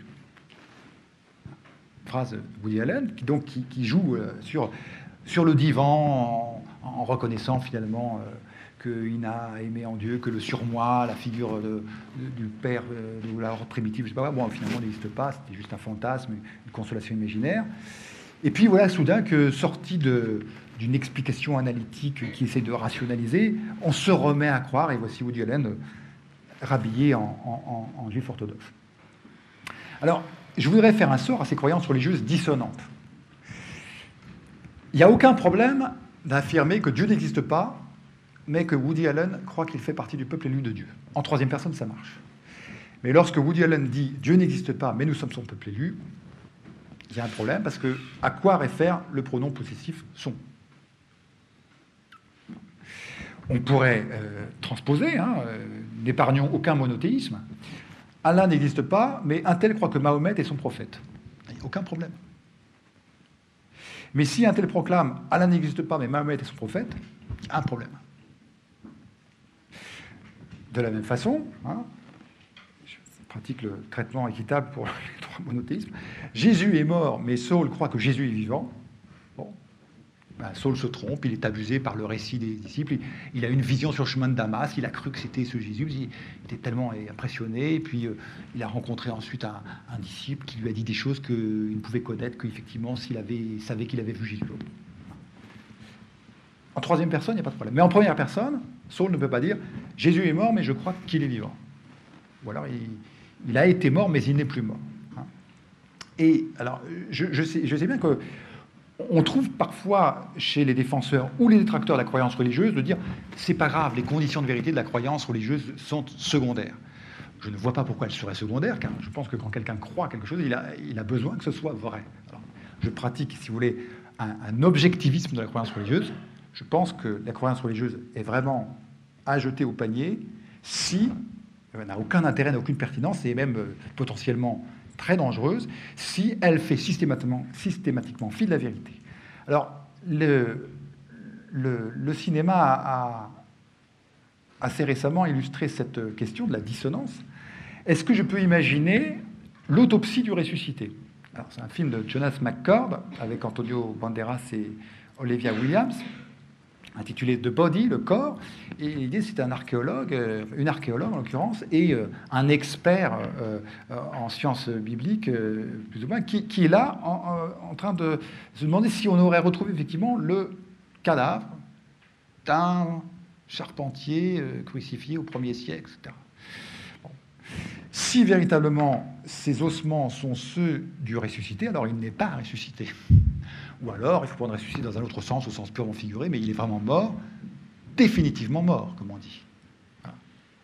Phrase de Woody Allen, qui, donc, qui, qui joue euh, sur, sur le divan en, en reconnaissant finalement euh, qu'il n'a aimé en Dieu que le surmoi, la figure de, de, du père euh, de l'ordre primitif, je sais pas, bon, finalement, n'existe pas, c'était juste un fantasme, une consolation imaginaire. Et puis voilà, soudain, que sorti de... d'une explication analytique qui essaie de rationaliser, on se remet à croire, et voici Woody Allen rhabillé en, en, en, en juif orthodoxe. Alors, je voudrais faire un sort à ces croyances religieuses dissonantes. Il n'y a aucun problème d'affirmer que Dieu n'existe pas, mais que Woody Allen croit qu'il fait partie du peuple élu de Dieu. En troisième personne, ça marche. Mais lorsque Woody Allen dit « Dieu n'existe pas, mais nous sommes son peuple élu », il y a un problème, parce que à quoi réfère le pronom possessif « son » ? On pourrait euh, transposer, hein, euh, n'épargnons aucun monothéisme. Allah n'existe pas, mais un tel croit que Mahomet est son prophète. Il n'y a aucun problème. Mais si un tel proclame « Allah n'existe pas, mais Mahomet est son prophète », un problème. De la même façon, hein, je pratique le traitement équitable pour les trois monothéismes, Jésus est mort, mais Saul croit que Jésus est vivant. Bon. Ben, Saul se trompe, il est abusé par le récit des disciples, il, il a une vision sur le chemin de Damas, il a cru que c'était ce Jésus, il était tellement impressionné, et puis euh, il a rencontré ensuite un, un disciple qui lui a dit des choses qu'il ne pouvait connaître qu'effectivement s'il avait, savait qu'il avait vu Jésus. En troisième personne, il n'y a pas de problème. Mais en première personne, Saul ne peut pas dire « Jésus est mort, mais je crois qu'il est vivant ». Ou alors, il, il a été mort, mais il n'est plus mort. Hein. Et alors, je, je, sais, je sais bien que on trouve parfois chez les défenseurs ou les détracteurs de la croyance religieuse de dire « c'est pas grave, les conditions de vérité de la croyance religieuse sont secondaires ». Je ne vois pas pourquoi elles seraient secondaires, car je pense que quand quelqu'un croit quelque chose, il a, il a besoin que ce soit vrai. Alors, je pratique, si vous voulez, un, un objectivisme de la croyance religieuse. Je pense que la croyance religieuse est vraiment à jeter au panier si elle n'a aucun intérêt, n'a aucune pertinence, et même euh, potentiellement très dangereuse, si elle fait systématiquement, systématiquement fi de la vérité. Alors, le, le, le cinéma a, a assez récemment illustré cette question de la dissonance. Est-ce que je peux imaginer l'autopsie du ressuscité? Alors, c'est un film de Jonas McCord avec Antonio Banderas et Olivia Williams, intitulé The Body, le corps, et l'idée c'est un archéologue, euh, une archéologue en l'occurrence, et euh, un expert euh, euh, en sciences bibliques, euh, plus ou moins, qui, qui est là en, en train de se demander si on aurait retrouvé effectivement le cadavre d'un charpentier euh, crucifié au premier siècle, et cetera. Bon. Si véritablement ces ossements sont ceux du ressuscité, alors il n'est pas ressuscité. Ou alors, il faut prendre ressuscité dans un autre sens, au sens purement figuré, mais il est vraiment mort, définitivement mort, comme on dit. Voilà.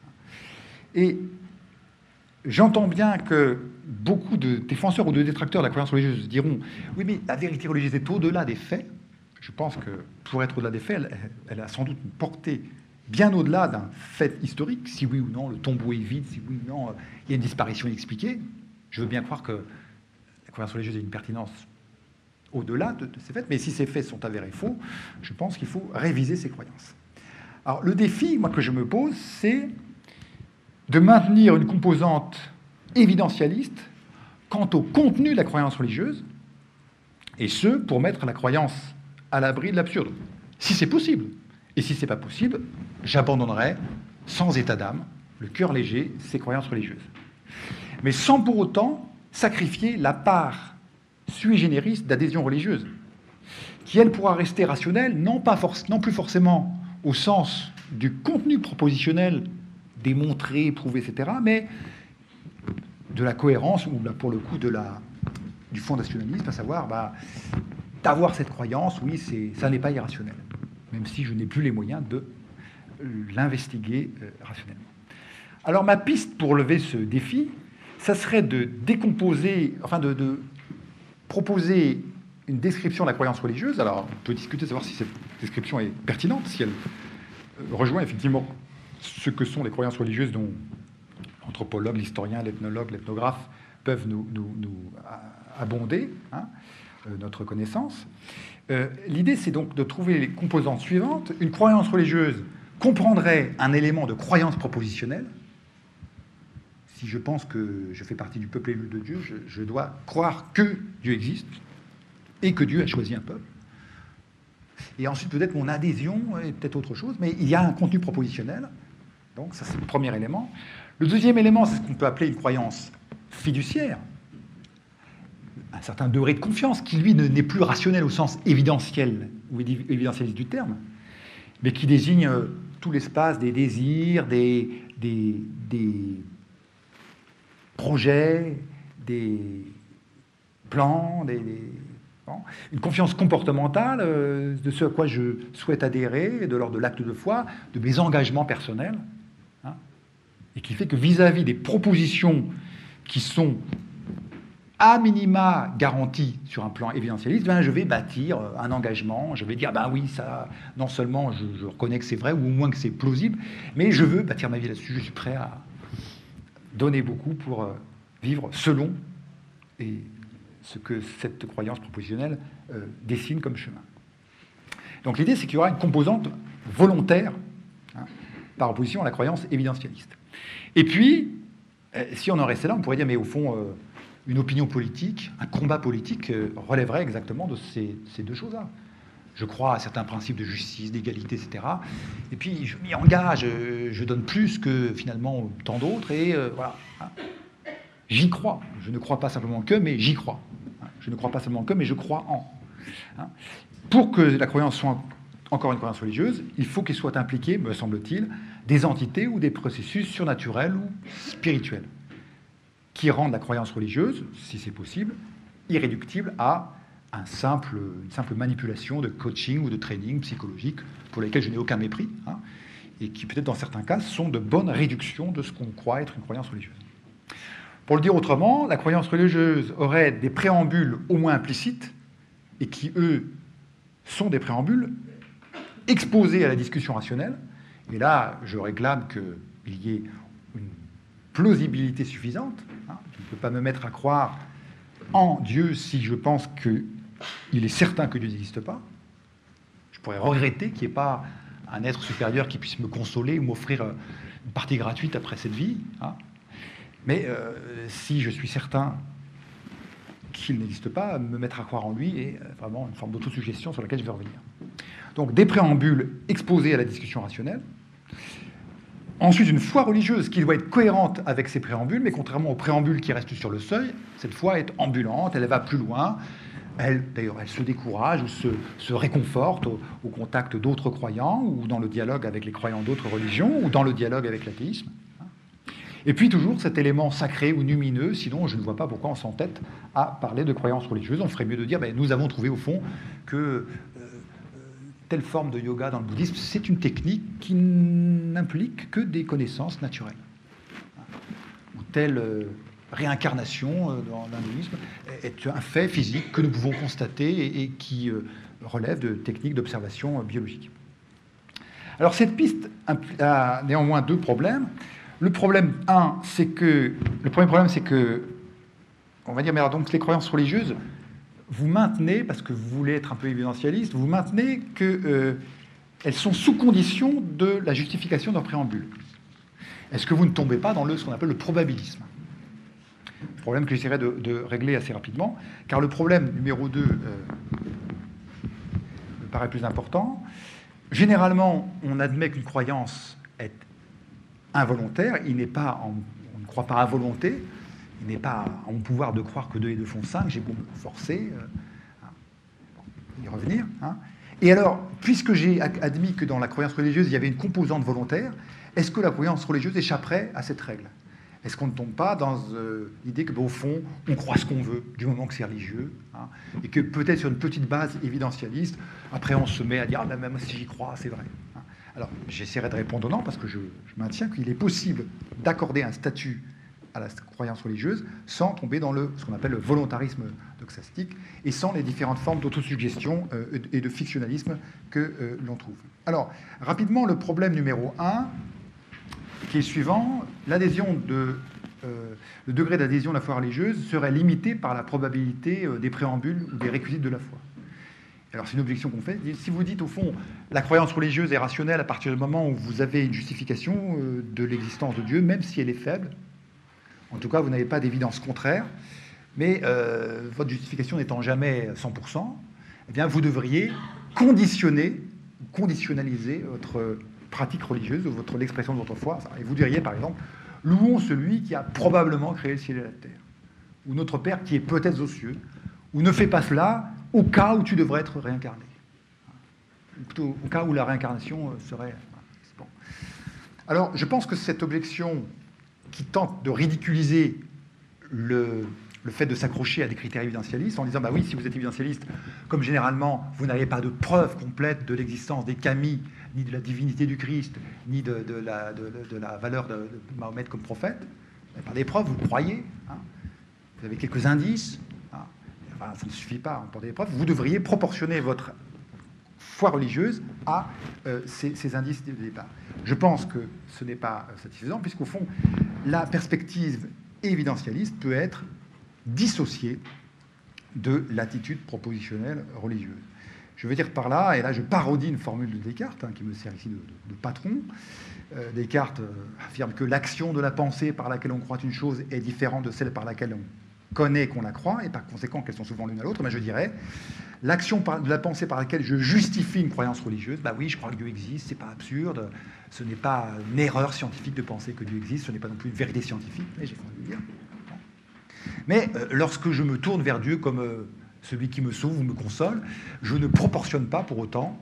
Et j'entends bien que beaucoup de défenseurs ou de détracteurs de la croyance religieuse diront « Oui, mais la vérité religieuse est au-delà des faits ». Je pense que pour être au-delà des faits, elle, elle a sans doute une portée bien au-delà d'un fait historique. Si oui ou non, le tombeau est vide, si oui ou non, il y a une disparition inexpliquée. Je veux bien croire que la croyance religieuse a une pertinence au-delà de, de ces faits, mais si ces faits sont avérés faux, je pense qu'il faut réviser ces croyances. Alors, le défi, moi, que je me pose, c'est de maintenir une composante évidentialiste quant au contenu de la croyance religieuse, et ce, pour mettre la croyance à l'abri de l'absurde. Si c'est possible. Et si c'est pas possible, j'abandonnerai, sans état d'âme, le cœur léger, ces croyances religieuses. Mais sans pour autant sacrifier la part sui generis d'adhésion religieuse, qui, elle, pourra rester rationnelle, non, pas forc- non plus forcément au sens du contenu propositionnel démontré, prouvé, et cetera, mais de la cohérence, ou là, pour le coup, de la, du fondationalisme, à savoir, bah, d'avoir cette croyance, oui, c'est, ça n'est pas irrationnel, même si je n'ai plus les moyens de l'investiguer euh, rationnellement. Alors, ma piste pour lever ce défi, ça serait de décomposer, enfin, de... de proposer une description de la croyance religieuse. Alors, on peut discuter de savoir si cette description est pertinente, si elle rejoint effectivement ce que sont les croyances religieuses dont l'anthropologue, l'historien, l'ethnologue, l'ethnographe peuvent nous, nous, nous abonder, hein, notre connaissance. Euh, l'idée, c'est donc de trouver les composantes suivantes. Une croyance religieuse comprendrait un élément de croyance propositionnelle. Si je pense que je fais partie du peuple élu de Dieu, je, je dois croire que Dieu existe et que Dieu a choisi un peuple. Et ensuite, peut-être mon adhésion est peut-être autre chose, mais il y a un contenu propositionnel. Donc, ça, c'est le premier élément. Le deuxième élément, c'est ce qu'on peut appeler une croyance fiduciaire, un certain degré de confiance qui, lui, n'est plus rationnel au sens évidentiel ou évidentialiste du terme, mais qui désigne tout l'espace des désirs, des... des, des projets, des plans, des, des, bon, une confiance comportementale euh, de ce à quoi je souhaite adhérer, de l'ordre de l'acte de foi, de mes engagements personnels, hein, et qui fait que vis-à-vis des propositions qui sont à minima garanties sur un plan évidentialiste, ben, je vais bâtir un engagement, je vais dire, ben oui, ça, non seulement je, je reconnais que c'est vrai, ou au moins que c'est plausible, mais je veux bâtir ma vie là-dessus, je suis prêt à donner beaucoup pour vivre selon et ce que cette croyance propositionnelle euh, dessine comme chemin. Donc l'idée, c'est qu'il y aura une composante volontaire, hein, par opposition à la croyance évidentialiste. Et puis, euh, si on en restait là, on pourrait dire, mais au fond, euh, une opinion politique, un combat politique euh, relèverait exactement de ces, ces deux choses-là. Je crois à certains principes de justice, d'égalité, et cetera. Et puis, je m'y engage, euh, je donne plus que, finalement, tant d'autres, et euh, voilà. Hein. J'y crois. Je ne crois pas simplement que, mais j'y crois. Hein. Je ne crois pas seulement que, mais je crois en. Hein. Pour que la croyance soit encore une croyance religieuse, il faut qu'il soit impliqué, me semble-t-il, des entités ou des processus surnaturels ou spirituels qui rendent la croyance religieuse, si c'est possible, irréductible à un simple, une simple manipulation de coaching ou de training psychologique pour lesquels je n'ai aucun mépris, hein, et qui peut-être dans certains cas sont de bonnes réductions de ce qu'on croit être une croyance religieuse. Pour le dire autrement, la croyance religieuse aurait des préambules au moins implicites et qui, eux, sont des préambules exposés à la discussion rationnelle. Et là, je réclame qu'il y ait une plausibilité suffisante. Hein. Je ne peux pas me mettre à croire en Dieu si je pense qu'il est certain que Dieu n'existe pas. Je pourrais regretter qu'il n'y ait pas un être supérieur qui puisse me consoler ou m'offrir une partie gratuite après cette vie. Hein. Mais euh, si je suis certain qu'il n'existe pas, me mettre à croire en lui est vraiment une forme d'autosuggestion sur laquelle je vais revenir. Donc des préambules exposés à la discussion rationnelle. Ensuite, une foi religieuse qui doit être cohérente avec ces préambules, mais contrairement aux préambules qui restent sur le seuil, cette foi est ambulante, elle va plus loin, elle, d'ailleurs, elle se décourage ou se, se réconforte au, au contact d'autres croyants, ou dans le dialogue avec les croyants d'autres religions, ou dans le dialogue avec l'athéisme. Et puis toujours cet élément sacré ou lumineux, sinon je ne vois pas pourquoi on s'entête à parler de croyances religieuses. On ferait mieux de dire, ben, nous avons trouvé au fond que euh, telle forme de yoga dans le bouddhisme, c'est une technique qui n'implique que des connaissances naturelles. Ou telle euh, réincarnation euh, dans l'hindouisme est un fait physique que nous pouvons constater et, et qui euh, relève de techniques d'observation euh, biologique. Alors cette piste a néanmoins deux problèmes. Le problème, un, c'est que... Le premier problème, c'est que... On va dire, mais alors donc les croyances religieuses, vous maintenez, parce que vous voulez être un peu évidentialiste, vous maintenez qu'elles euh, sont sous condition de la justification d'un préambule. Est-ce que vous ne tombez pas dans le, ce qu'on appelle le probabilisme ? Problème que j'essaierai de, de régler assez rapidement, car le problème numéro deux euh, me paraît plus important. Généralement, on admet qu'une croyance est involontaire, il n'est pas en, on ne croit pas à volonté, il n'est pas en mon pouvoir de croire que deux et deux font cinq, j'ai beau me forcer, euh, hein, bon, y revenir. Hein. Et alors, puisque j'ai admis que dans la croyance religieuse, il y avait une composante volontaire, est-ce que la croyance religieuse échapperait à cette règle ? Est-ce qu'on ne tombe pas dans euh, l'idée que, ben, au fond, on croit ce qu'on veut, du moment que c'est religieux, hein, et que peut-être sur une petite base évidentialiste, après on se met à dire, ah, ben, même si j'y crois, c'est vrai. Hein. Alors, j'essaierai de répondre non, parce que je, je maintiens qu'il est possible d'accorder un statut à la croyance religieuse sans tomber dans le, ce qu'on appelle le volontarisme doxastique et sans les différentes formes d'autosuggestion euh, et de fictionnalisme que euh, l'on trouve. Alors, rapidement, le problème numéro un, qui est suivant, l'adhésion de, euh, le degré d'adhésion de la foi religieuse serait limité par la probabilité euh, des préambules ou des réquisites de la foi. Alors, c'est une objection qu'on fait. Si vous dites, au fond, la croyance religieuse est rationnelle à partir du moment où vous avez une justification euh, de l'existence de Dieu, même si elle est faible, en tout cas, vous n'avez pas d'évidence contraire, mais euh, votre justification n'étant jamais cent pour cent, eh bien, vous devriez conditionner, conditionnaliser votre pratique religieuse, ou votre, l'expression de votre foi. Et vous diriez, par exemple, louons celui qui a probablement créé le ciel et la terre, ou notre Père qui est peut-être aux cieux, ou ne fais pas cela au cas où tu devrais être réincarné. Ou plutôt au cas où la réincarnation serait... Bon. Alors, je pense que cette objection qui tente de ridiculiser le, le fait de s'accrocher à des critères évidentialistes en disant, bah oui, si vous êtes évidentialiste, comme généralement, vous n'avez pas de preuve complète de l'existence des kami, ni de la divinité du Christ, ni de, de, la, de, de la valeur de, de Mahomet comme prophète, vous n'avez pas des preuves, vous croyez, hein, vous avez quelques indices, hein, enfin, ça ne suffit pas pour des preuves, vous devriez proportionner votre foi religieuse à euh, ces, ces indices de départ. Je pense que ce n'est pas satisfaisant, puisqu'au fond, la perspective évidentialiste peut être dissociée de l'attitude propositionnelle religieuse. Je veux dire par là, et là je parodie une formule de Descartes, hein, qui me sert ici de, de, de patron. Euh, Descartes euh, affirme que l'action de la pensée par laquelle on croit une chose est différente de celle par laquelle on connaît qu'on la croit, et par conséquent qu'elles sont souvent l'une à l'autre. Mais je dirais, l'action de la pensée par laquelle je justifie une croyance religieuse, bah oui, je crois que Dieu existe, c'est pas absurde, ce n'est pas une erreur scientifique de penser que Dieu existe, ce n'est pas non plus une vérité scientifique, mais j'ai envie de dire. Mais euh, lorsque je me tourne vers Dieu comme euh, celui qui me sauve ou me console, je ne proportionne pas pour autant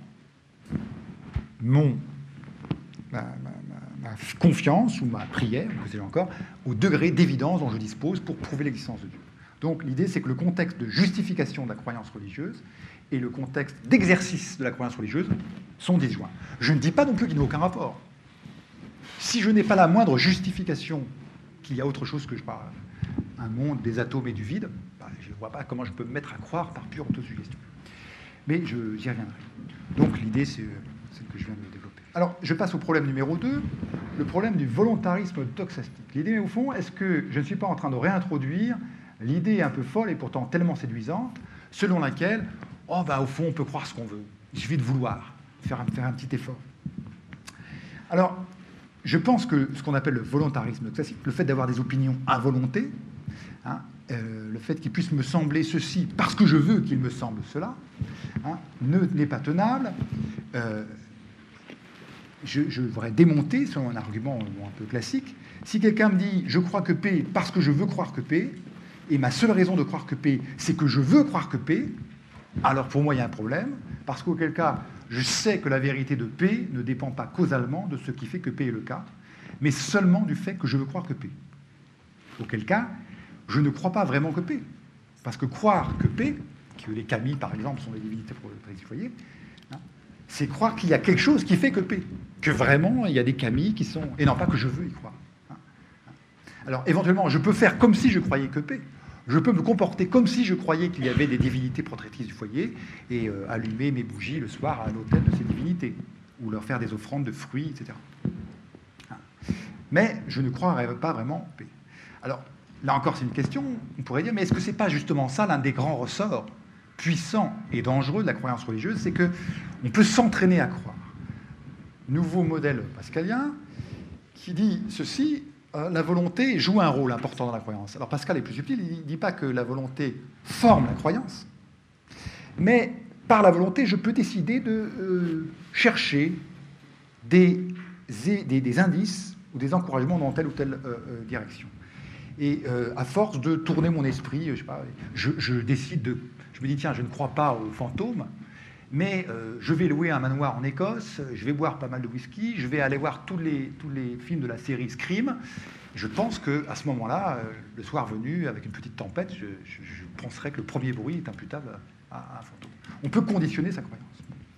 mon, ma, ma, ma confiance ou ma prière, que sais-je encore, au degré d'évidence dont je dispose pour prouver l'existence de Dieu. Donc l'idée, c'est que le contexte de justification de la croyance religieuse et le contexte d'exercice de la croyance religieuse sont disjoints. Je ne dis pas non plus qu'il n'y a aucun rapport. Si je n'ai pas la moindre justification qu'il y a autre chose que je parle, un monde des atomes et du vide, bah, je ne vois pas comment je peux me mettre à croire par pure autosuggestion. Mais je, j'y reviendrai. Donc l'idée, c'est celle que je viens de développer. Alors, je passe au problème numéro deux, le problème du volontarisme doxastique. L'idée, au fond, est-ce que je ne suis pas en train de réintroduire l'idée un peu folle et pourtant tellement séduisante, selon laquelle, oh, bah, au fond, on peut croire ce qu'on veut. Il suffit de vouloir, faire un, faire un petit effort. Alors, je pense que ce qu'on appelle le volontarisme doxastique, le fait d'avoir des opinions à volonté, hein, euh, le fait qu'il puisse me sembler ceci parce que je veux qu'il me semble cela, hein, ne, n'est pas tenable. Euh, je, je voudrais démonter, selon un argument un peu classique, si quelqu'un me dit « je crois que P parce que je veux croire que P », et ma seule raison de croire que P, c'est que je veux croire que P, alors pour moi, il y a un problème, parce qu'auquel cas, je sais que la vérité de P ne dépend pas causalement de ce qui fait que P est le cas, mais seulement du fait que je veux croire que P. Auquel cas, je ne crois pas vraiment que P. Parce que croire que P, que les kami, par exemple, sont des divinités protectrices du foyer, hein, c'est croire qu'il y a quelque chose qui fait que P. Que vraiment, il y a des kami qui sont... Et non pas que je veux y croire. Hein. Alors, éventuellement, je peux faire comme si je croyais que P. Je peux me comporter comme si je croyais qu'il y avait des divinités protectrices du foyer et euh, allumer mes bougies le soir à l'autel de ces divinités, ou leur faire des offrandes de fruits, et cetera. Mais je ne croirais pas vraiment P. Alors, là encore, c'est une question, on pourrait dire, mais est-ce que c'est pas justement ça l'un des grands ressorts puissants et dangereux de la croyance religieuse, c'est qu'on peut s'entraîner à croire. Nouveau modèle pascalien qui dit ceci: la volonté joue un rôle important dans la croyance. Alors Pascal est plus subtil, il ne dit pas que la volonté forme la croyance, mais par la volonté, je peux décider de euh, chercher des, des, des indices ou des encouragements dans telle ou telle euh, euh, direction. Et euh, à force de tourner mon esprit, je sais pas, je, je décide de... Je me dis, tiens, je ne crois pas aux fantômes, mais euh, je vais louer un manoir en Écosse, je vais boire pas mal de whisky, je vais aller voir tous les, tous les films de la série Scream. Je pense qu'à ce moment-là, euh, le soir venu, avec une petite tempête, je, je, je penserais que le premier bruit est imputable à, à un fantôme. On peut conditionner sa croyance.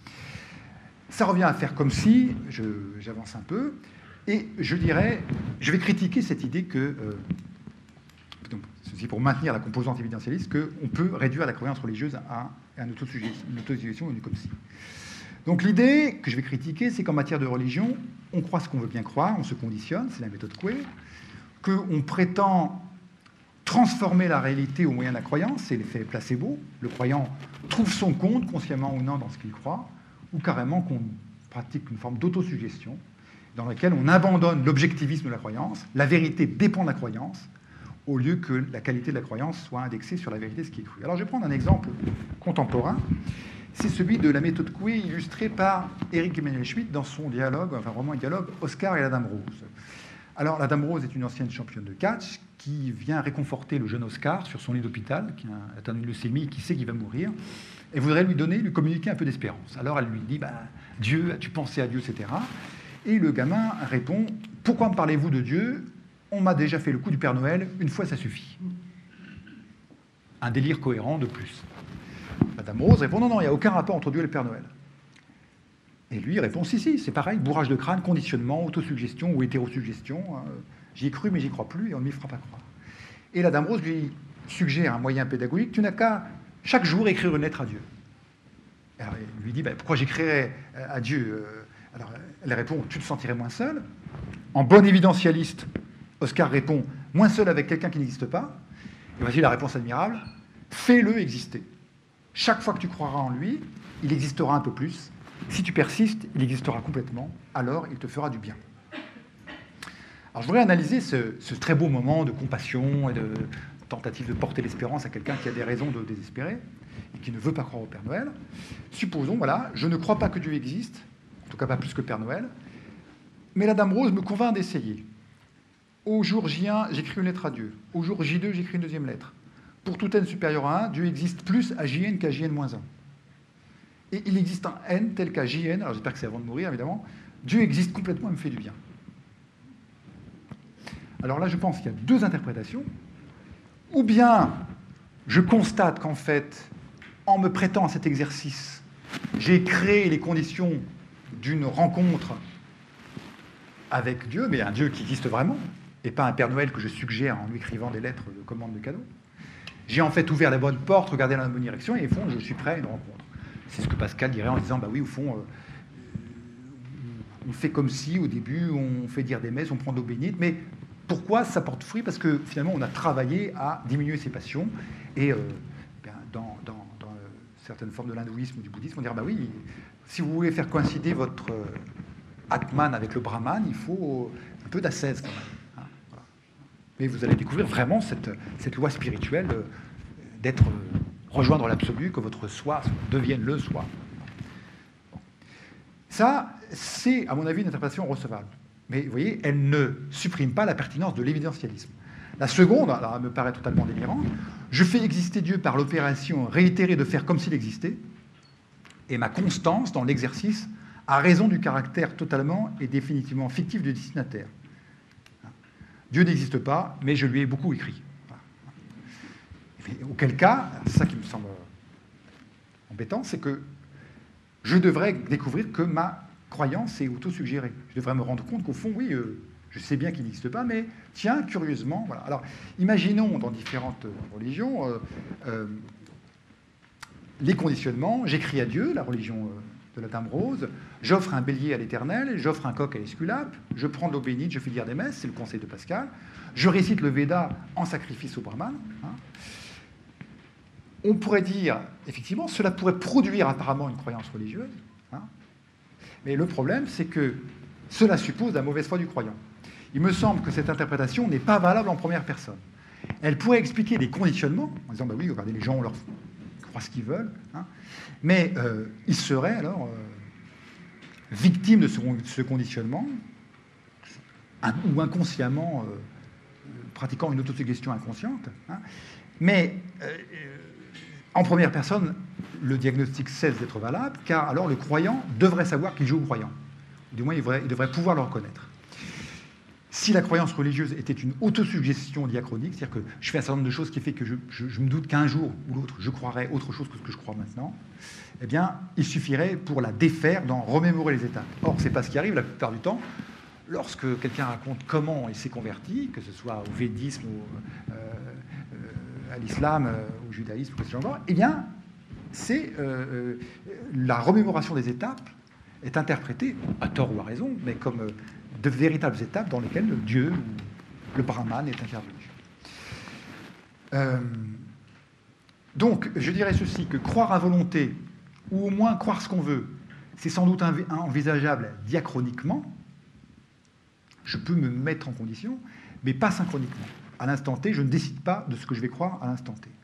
Ça revient à faire comme si, je, j'avance un peu, et je dirais, je vais critiquer cette idée que, euh, donc, ceci pour maintenir la composante évidentialiste, qu'on peut réduire la croyance religieuse à une autosuggestion ou une comme si. Donc l'idée que je vais critiquer, c'est qu'en matière de religion, on croit ce qu'on veut bien croire, on se conditionne, c'est la méthode Coué, qu'on prétend transformer la réalité au moyen de la croyance, c'est l'effet placebo, le croyant trouve son compte, consciemment ou non, dans ce qu'il croit, ou carrément qu'on pratique une forme d'autosuggestion, dans laquelle on abandonne l'objectivisme de la croyance, la vérité dépend de la croyance, au lieu que la qualité de la croyance soit indexée sur la vérité de ce qui est cru. Alors je vais prendre un exemple contemporain, c'est celui de la méthode Coué illustrée par Éric Emmanuel Schmitt dans son dialogue, enfin vraiment un dialogue, Oscar et la Dame Rose. Alors la Dame Rose est une ancienne championne de catch qui vient réconforter le jeune Oscar sur son lit d'hôpital, qui a atteint une leucémie et qui sait qu'il va mourir, et voudrait lui donner, lui communiquer un peu d'espérance. Alors elle lui dit, bah, Dieu, as-tu pensé à Dieu, et cetera. Et le gamin répond, pourquoi me parlez-vous de Dieu ? On m'a déjà fait le coup du Père Noël, une fois ça suffit. Un délire cohérent de plus. Madame Rose répond, non, non, il n'y a aucun rapport entre Dieu et le Père Noël. Et lui répond, si, si, c'est pareil, bourrage de crâne, conditionnement, autosuggestion ou hétérosuggestion. Hein, j'y ai cru, mais j'y crois plus, et on ne m'y fera pas croire. Et la Dame Rose lui suggère un moyen pédagogique, tu n'as qu'à chaque jour écrire une lettre à Dieu. Alors, il lui dit, ben, pourquoi j'écrirais à Dieu ? Alors, elle répond, tu te sentirais moins seul. En bon évidentialiste, Oscar répond, moins seul avec quelqu'un qui n'existe pas. Et voici la réponse admirable. fais-le exister. Chaque fois que tu croiras en lui, il existera un peu plus. Si tu persistes, il existera complètement, alors il te fera du bien. Alors je voudrais analyser ce, ce très beau moment de compassion et de tentative de porter l'espérance à quelqu'un qui a des raisons de désespérer et qui ne veut pas croire au Père Noël. Supposons, voilà, je ne crois pas que Dieu existe, en tout cas pas plus que le Père Noël, mais la Dame Rose me convainc d'essayer. Au jour J un, j'écris une lettre à Dieu. Au jour J deux, j'écris une deuxième lettre. Pour tout n supérieur à un, Dieu existe plus à Jn qu'à Jn moins un. Et il existe un n tel qu'à Jn, alors j'espère que c'est avant de mourir, évidemment, Dieu existe complètement et me fait du bien. Alors là, je pense qu'il y a deux interprétations. Ou bien, je constate qu'en fait, en me prêtant à cet exercice, j'ai créé les conditions d'une rencontre avec Dieu, mais un Dieu qui existe vraiment, et pas un Père Noël que je suggère en lui écrivant des lettres de commande de cadeaux. J'ai en fait ouvert la bonne porte, regardé dans la bonne direction, et au fond, je suis prêt à une rencontre. C'est ce que Pascal dirait en disant, bah oui, au fond, euh, on fait comme si, au début, on fait dire des messes, on prend de l'eau bénite, mais pourquoi ça porte fruit? Parce que finalement, on a travaillé à diminuer ses passions, et euh, bien, dans, dans, dans euh, certaines formes de l'hindouisme ou du bouddhisme, on dirait, bah oui, si vous voulez faire coïncider votre euh, Atman avec le Brahman, il faut un peu d'ascèse quand même. Hein, voilà. Mais vous allez découvrir vraiment cette, cette loi spirituelle euh, d'être, euh, rejoindre l'absolu, que votre soi devienne le soi. Bon. Ça, c'est, à mon avis, une interprétation recevable. Mais vous voyez, elle ne supprime pas la pertinence de l'évidentialisme. La seconde, alors, elle me paraît totalement délirante, je fais exister Dieu par l'opération réitérée de faire comme s'il existait, et ma constance dans l'exercice a raison du caractère totalement et définitivement fictif du destinataire. Dieu n'existe pas, mais je lui ai beaucoup écrit. Mais auquel cas, c'est ça qui me semble embêtant, c'est que je devrais découvrir que ma croyance est auto-suggérée. Je devrais me rendre compte qu'au fond, oui, euh, je sais bien qu'il n'existe pas, mais tiens, curieusement, voilà. Alors, imaginons dans différentes religions euh, euh, les conditionnements. J'écris à Dieu, la religion euh, de la Dame Rose, j'offre un bélier à l'Éternel, j'offre un coq à l'Esculape, je prends de l'eau bénite, je fais dire des messes, c'est le conseil de Pascal, je récite le Veda en sacrifice au Brahman. Hein. On pourrait dire, effectivement, cela pourrait produire apparemment une croyance religieuse, hein. Mais le problème, c'est que cela suppose la mauvaise foi du croyant. Il me semble que cette interprétation n'est pas valable en première personne. Elle pourrait expliquer des conditionnements, en disant, bah oui, regardez, les gens, on leur croit ce qu'ils veulent, hein, mais euh, ils seraient alors euh, victimes de ce, ce conditionnement, un, ou inconsciemment euh, pratiquant une autosuggestion inconsciente, hein, mais euh, en première personne, le diagnostic cesse d'être valable, car alors le croyant devrait savoir qu'il joue au croyant. Du moins, il devrait, il devrait pouvoir le reconnaître. Si la croyance religieuse était une autosuggestion diachronique, c'est-à-dire que je fais un certain nombre de choses qui fait que je, je, je me doute qu'un jour ou l'autre, je croirais autre chose que ce que je crois maintenant, eh bien, il suffirait pour la défaire d'en remémorer les étapes. Or, ce n'est pas ce qui arrive la plupart du temps. Lorsque quelqu'un raconte comment il s'est converti, que ce soit au védisme, ou, euh, euh, à l'islam, euh, au judaïsme, ou que ce genre, eh bien, c'est euh, euh, la remémoration des étapes est interprétée, à tort ou à raison, mais comme euh, de véritables étapes dans lesquelles le Dieu ou le Brahman est intervenu. Euh, donc, je dirais ceci, que croire à volonté, ou au moins croire ce qu'on veut, c'est sans doute envisageable diachroniquement. Je peux me mettre en condition, mais pas synchroniquement. À l'instant T, je ne décide pas de ce que je vais croire à l'instant T.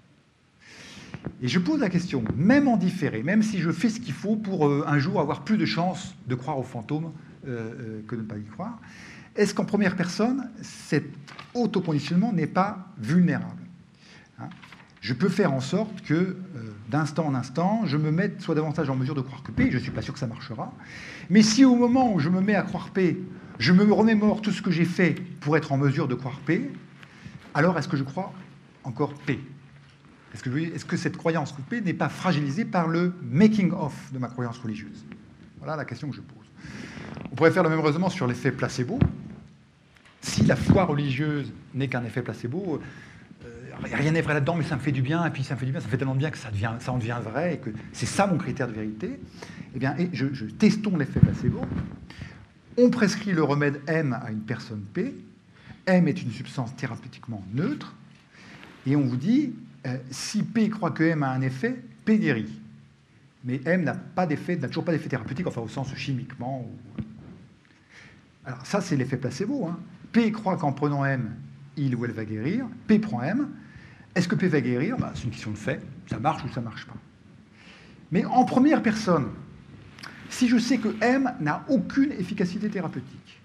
Et je pose la question, même en différé, même si je fais ce qu'il faut pour euh, un jour avoir plus de chances de croire aux fantômes euh, euh, que de ne pas y croire, est-ce qu'en première personne, cet autoconditionnement n'est pas vulnérable, hein? Je peux faire en sorte que, euh, d'instant en instant, je me mette soit davantage en mesure de croire que P, je ne suis pas sûr que ça marchera, mais si au moment où je me mets à croire P, je me remémore tout ce que j'ai fait pour être en mesure de croire P, alors est-ce que je crois encore P? Est-ce que, est-ce que cette croyance P n'est pas fragilisée par le making-of de ma croyance religieuse? Voilà la question que je pose. On pourrait faire le même raisonnement sur l'effet placebo. Si la foi religieuse n'est qu'un effet placebo, euh, rien n'est vrai là-dedans, mais ça me fait du bien, et puis ça me fait du bien, ça fait tellement de bien que ça, devient, ça en devient vrai, et que c'est ça mon critère de vérité, eh bien, et je, je testons l'effet placebo. On prescrit le remède M à une personne P. M est une substance thérapeutiquement neutre. Et on vous dit, euh, si P croit que M a un effet, P guérit. Mais M n'a pas d'effet, n'a toujours pas d'effet thérapeutique, enfin au sens chimiquement. Ou... Alors ça, c'est l'effet placebo. Hein. P croit qu'en prenant M, il ou elle va guérir. P prend M. Est-ce que P va guérir? Bah, c'est une question de fait. Ça marche ou ça ne marche pas. Mais en première personne, si je sais que M n'a aucune efficacité thérapeutique,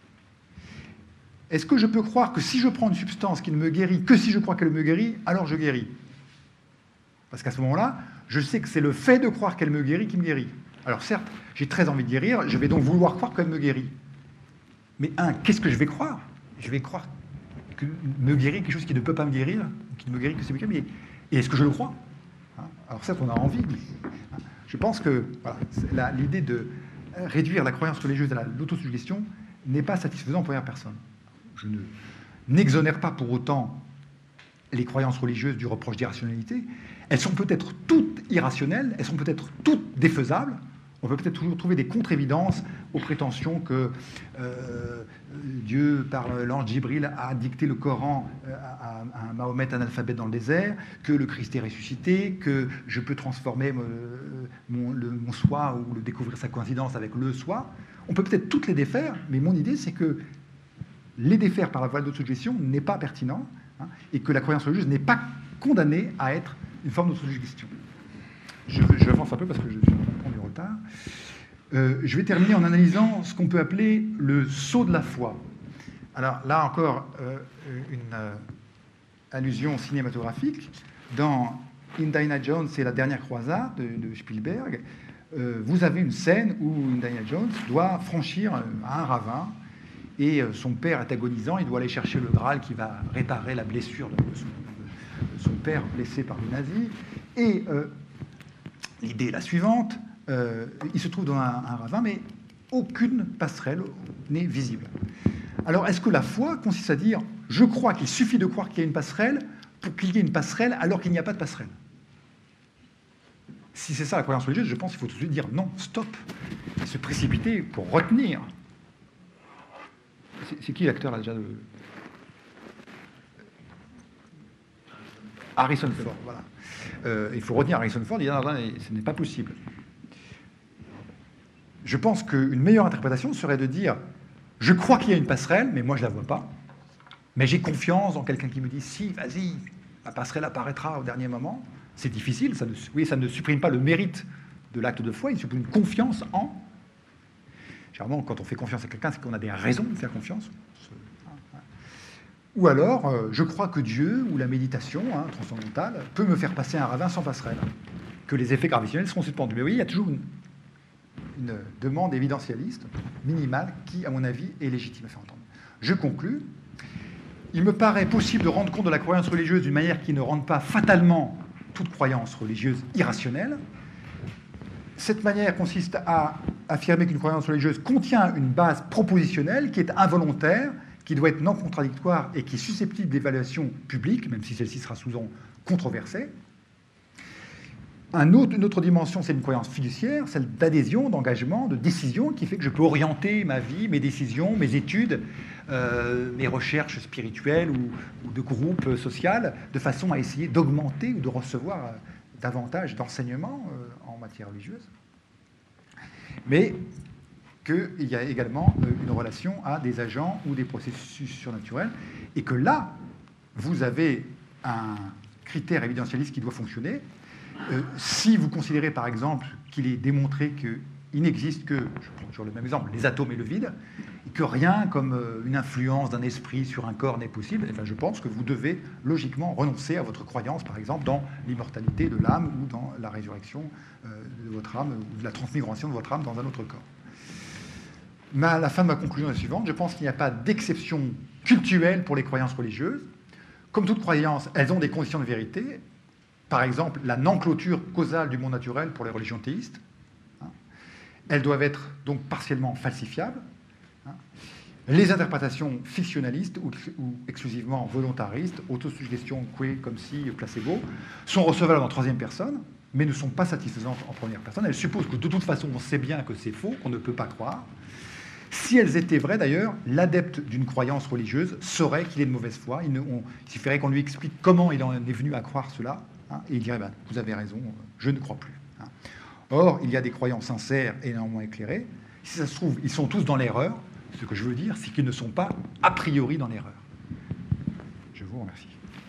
est-ce que je peux croire que si je prends une substance qui ne me guérit que si je crois qu'elle me guérit, alors je guéris? Parce qu'à ce moment-là, je sais que c'est le fait de croire qu'elle me guérit qui me guérit. Alors certes, j'ai très envie de guérir, je vais donc vouloir croire qu'elle me guérit. Mais un, qu'est-ce que je vais croire? Je vais croire que me guérit quelque chose qui ne peut pas me guérir, qui ne me guérit que c'est me guérir. Et est-ce que je le crois? Alors certes, on a envie, mais je pense que voilà, l'idée de réduire la croyance religieuse à l'autosuggestion n'est pas satisfaisante en première personne. Je ne n'exonère pas pour autant les croyances religieuses du reproche d'irrationalité. Elles sont peut-être toutes irrationnelles, elles sont peut-être toutes défaisables. On peut peut-être toujours trouver des contre-évidences aux prétentions que euh, Dieu, par l'ange Djibril, a dicté le Coran à, à, à Mahomet analphabète dans le désert, que le Christ est ressuscité, que je peux transformer mon, mon, le, mon soi ou le découvrir sa coïncidence avec le soi. On peut peut-être toutes les défaire, mais mon idée, c'est que les défaire par la voie de l'autosuggestion n'est pas pertinent, hein, et que la croyance religieuse n'est pas condamnée à être une forme d'autosuggestion. Je, je avance un peu parce que je prends du retard. Euh, je vais terminer en analysant ce qu'on peut appeler le saut de la foi. Alors là encore, euh, une euh, allusion cinématographique. Dans Indiana Jones et la dernière croisade de, de Spielberg, euh, vous avez une scène où Indiana Jones doit franchir euh, un ravin et euh, son père est agonisant, il doit aller chercher le Graal qui va réparer la blessure de son, de son père blessé par les nazis. Et euh, l'idée est la suivante, euh, il se trouve dans un, un ravin, mais aucune passerelle n'est visible. Alors, est-ce que la foi consiste à dire « je crois qu'il suffit de croire qu'il y a une passerelle pour qu'il y ait une passerelle alors qu'il n'y a pas de passerelle » Si c'est ça la croyance religieuse, je pense qu'il faut tout de suite dire « non, stop », se précipiter pour retenir. C'est, c'est qui l'acteur là déjà de... Harrison Ford, voilà. Euh, il faut retenir Harrison Ford, il dit non, non, ce n'est pas possible. Je pense qu'une meilleure interprétation serait de dire je crois qu'il y a une passerelle, mais moi je ne la vois pas. Mais j'ai confiance en quelqu'un qui me dit si, vas-y, la passerelle apparaîtra au dernier moment. C'est difficile, ça ne, oui, ça ne supprime pas le mérite de l'acte de foi, il supprime une confiance en. Généralement, quand on fait confiance à quelqu'un, c'est qu'on a des raisons de faire confiance. Ou alors, euh, je crois que Dieu, ou la méditation hein, transcendantale, peut me faire passer un ravin sans passerelle, que les effets gravitationnels seront suspendus. Mais oui, il y a toujours une, une demande évidentialiste minimale qui, à mon avis, est légitime à faire entendre. Je conclus. Il me paraît possible de rendre compte de la croyance religieuse d'une manière qui ne rende pas fatalement toute croyance religieuse irrationnelle. Cette manière consiste à affirmer qu'une croyance religieuse contient une base propositionnelle qui est involontaire, qui doit être non contradictoire et qui est susceptible d'évaluation publique, même si celle-ci sera souvent controversée. Un autre, une autre dimension, c'est une croyance fiduciaire, celle d'adhésion, d'engagement, de décision, qui fait que je peux orienter ma vie, mes décisions, mes études, euh, mes recherches spirituelles ou, ou de groupe social, de façon à essayer d'augmenter ou de recevoir euh, davantage d'enseignements euh, en matière religieuse. Mais qu'il y a également une relation à des agents ou des processus surnaturels, et que là, vous avez un critère évidentialiste qui doit fonctionner. Euh, si vous considérez, par exemple, qu'il est démontré qu'il n'existe que, je prends toujours le même exemple, les atomes et le vide, et que rien comme une influence d'un esprit sur un corps n'est possible, enfin, je pense que vous devez logiquement renoncer à votre croyance, par exemple, dans l'immortalité de l'âme ou dans la résurrection de votre âme, ou de la transmigration de votre âme dans un autre corps. Mais à la fin de ma conclusion est la suivante. Je pense qu'il n'y a pas d'exception cultuelle pour les croyances religieuses. Comme toute croyance, elles ont des conditions de vérité. Par exemple, la non-clôture causale du monde naturel pour les religions théistes. Elles doivent être donc partiellement falsifiables. Les interprétations fictionnalistes ou, ou exclusivement volontaristes, autosuggestion, qué, comme si, placebo, sont recevables en troisième personne, mais ne sont pas satisfaisantes en première personne. Elles supposent que de toute façon, on sait bien que c'est faux, qu'on ne peut pas croire. Si elles étaient vraies, d'ailleurs, l'adepte d'une croyance religieuse saurait qu'il est de mauvaise foi. Il, ne, on, il suffirait qu'on lui explique comment il en est venu à croire cela, hein, et il dirait ben, « vous avez raison, je ne crois plus hein. ». Or, il y a des croyants sincères et néanmoins éclairés. Si ça se trouve, ils sont tous dans l'erreur. Ce que je veux dire, c'est qu'ils ne sont pas a priori dans l'erreur. Je vous remercie.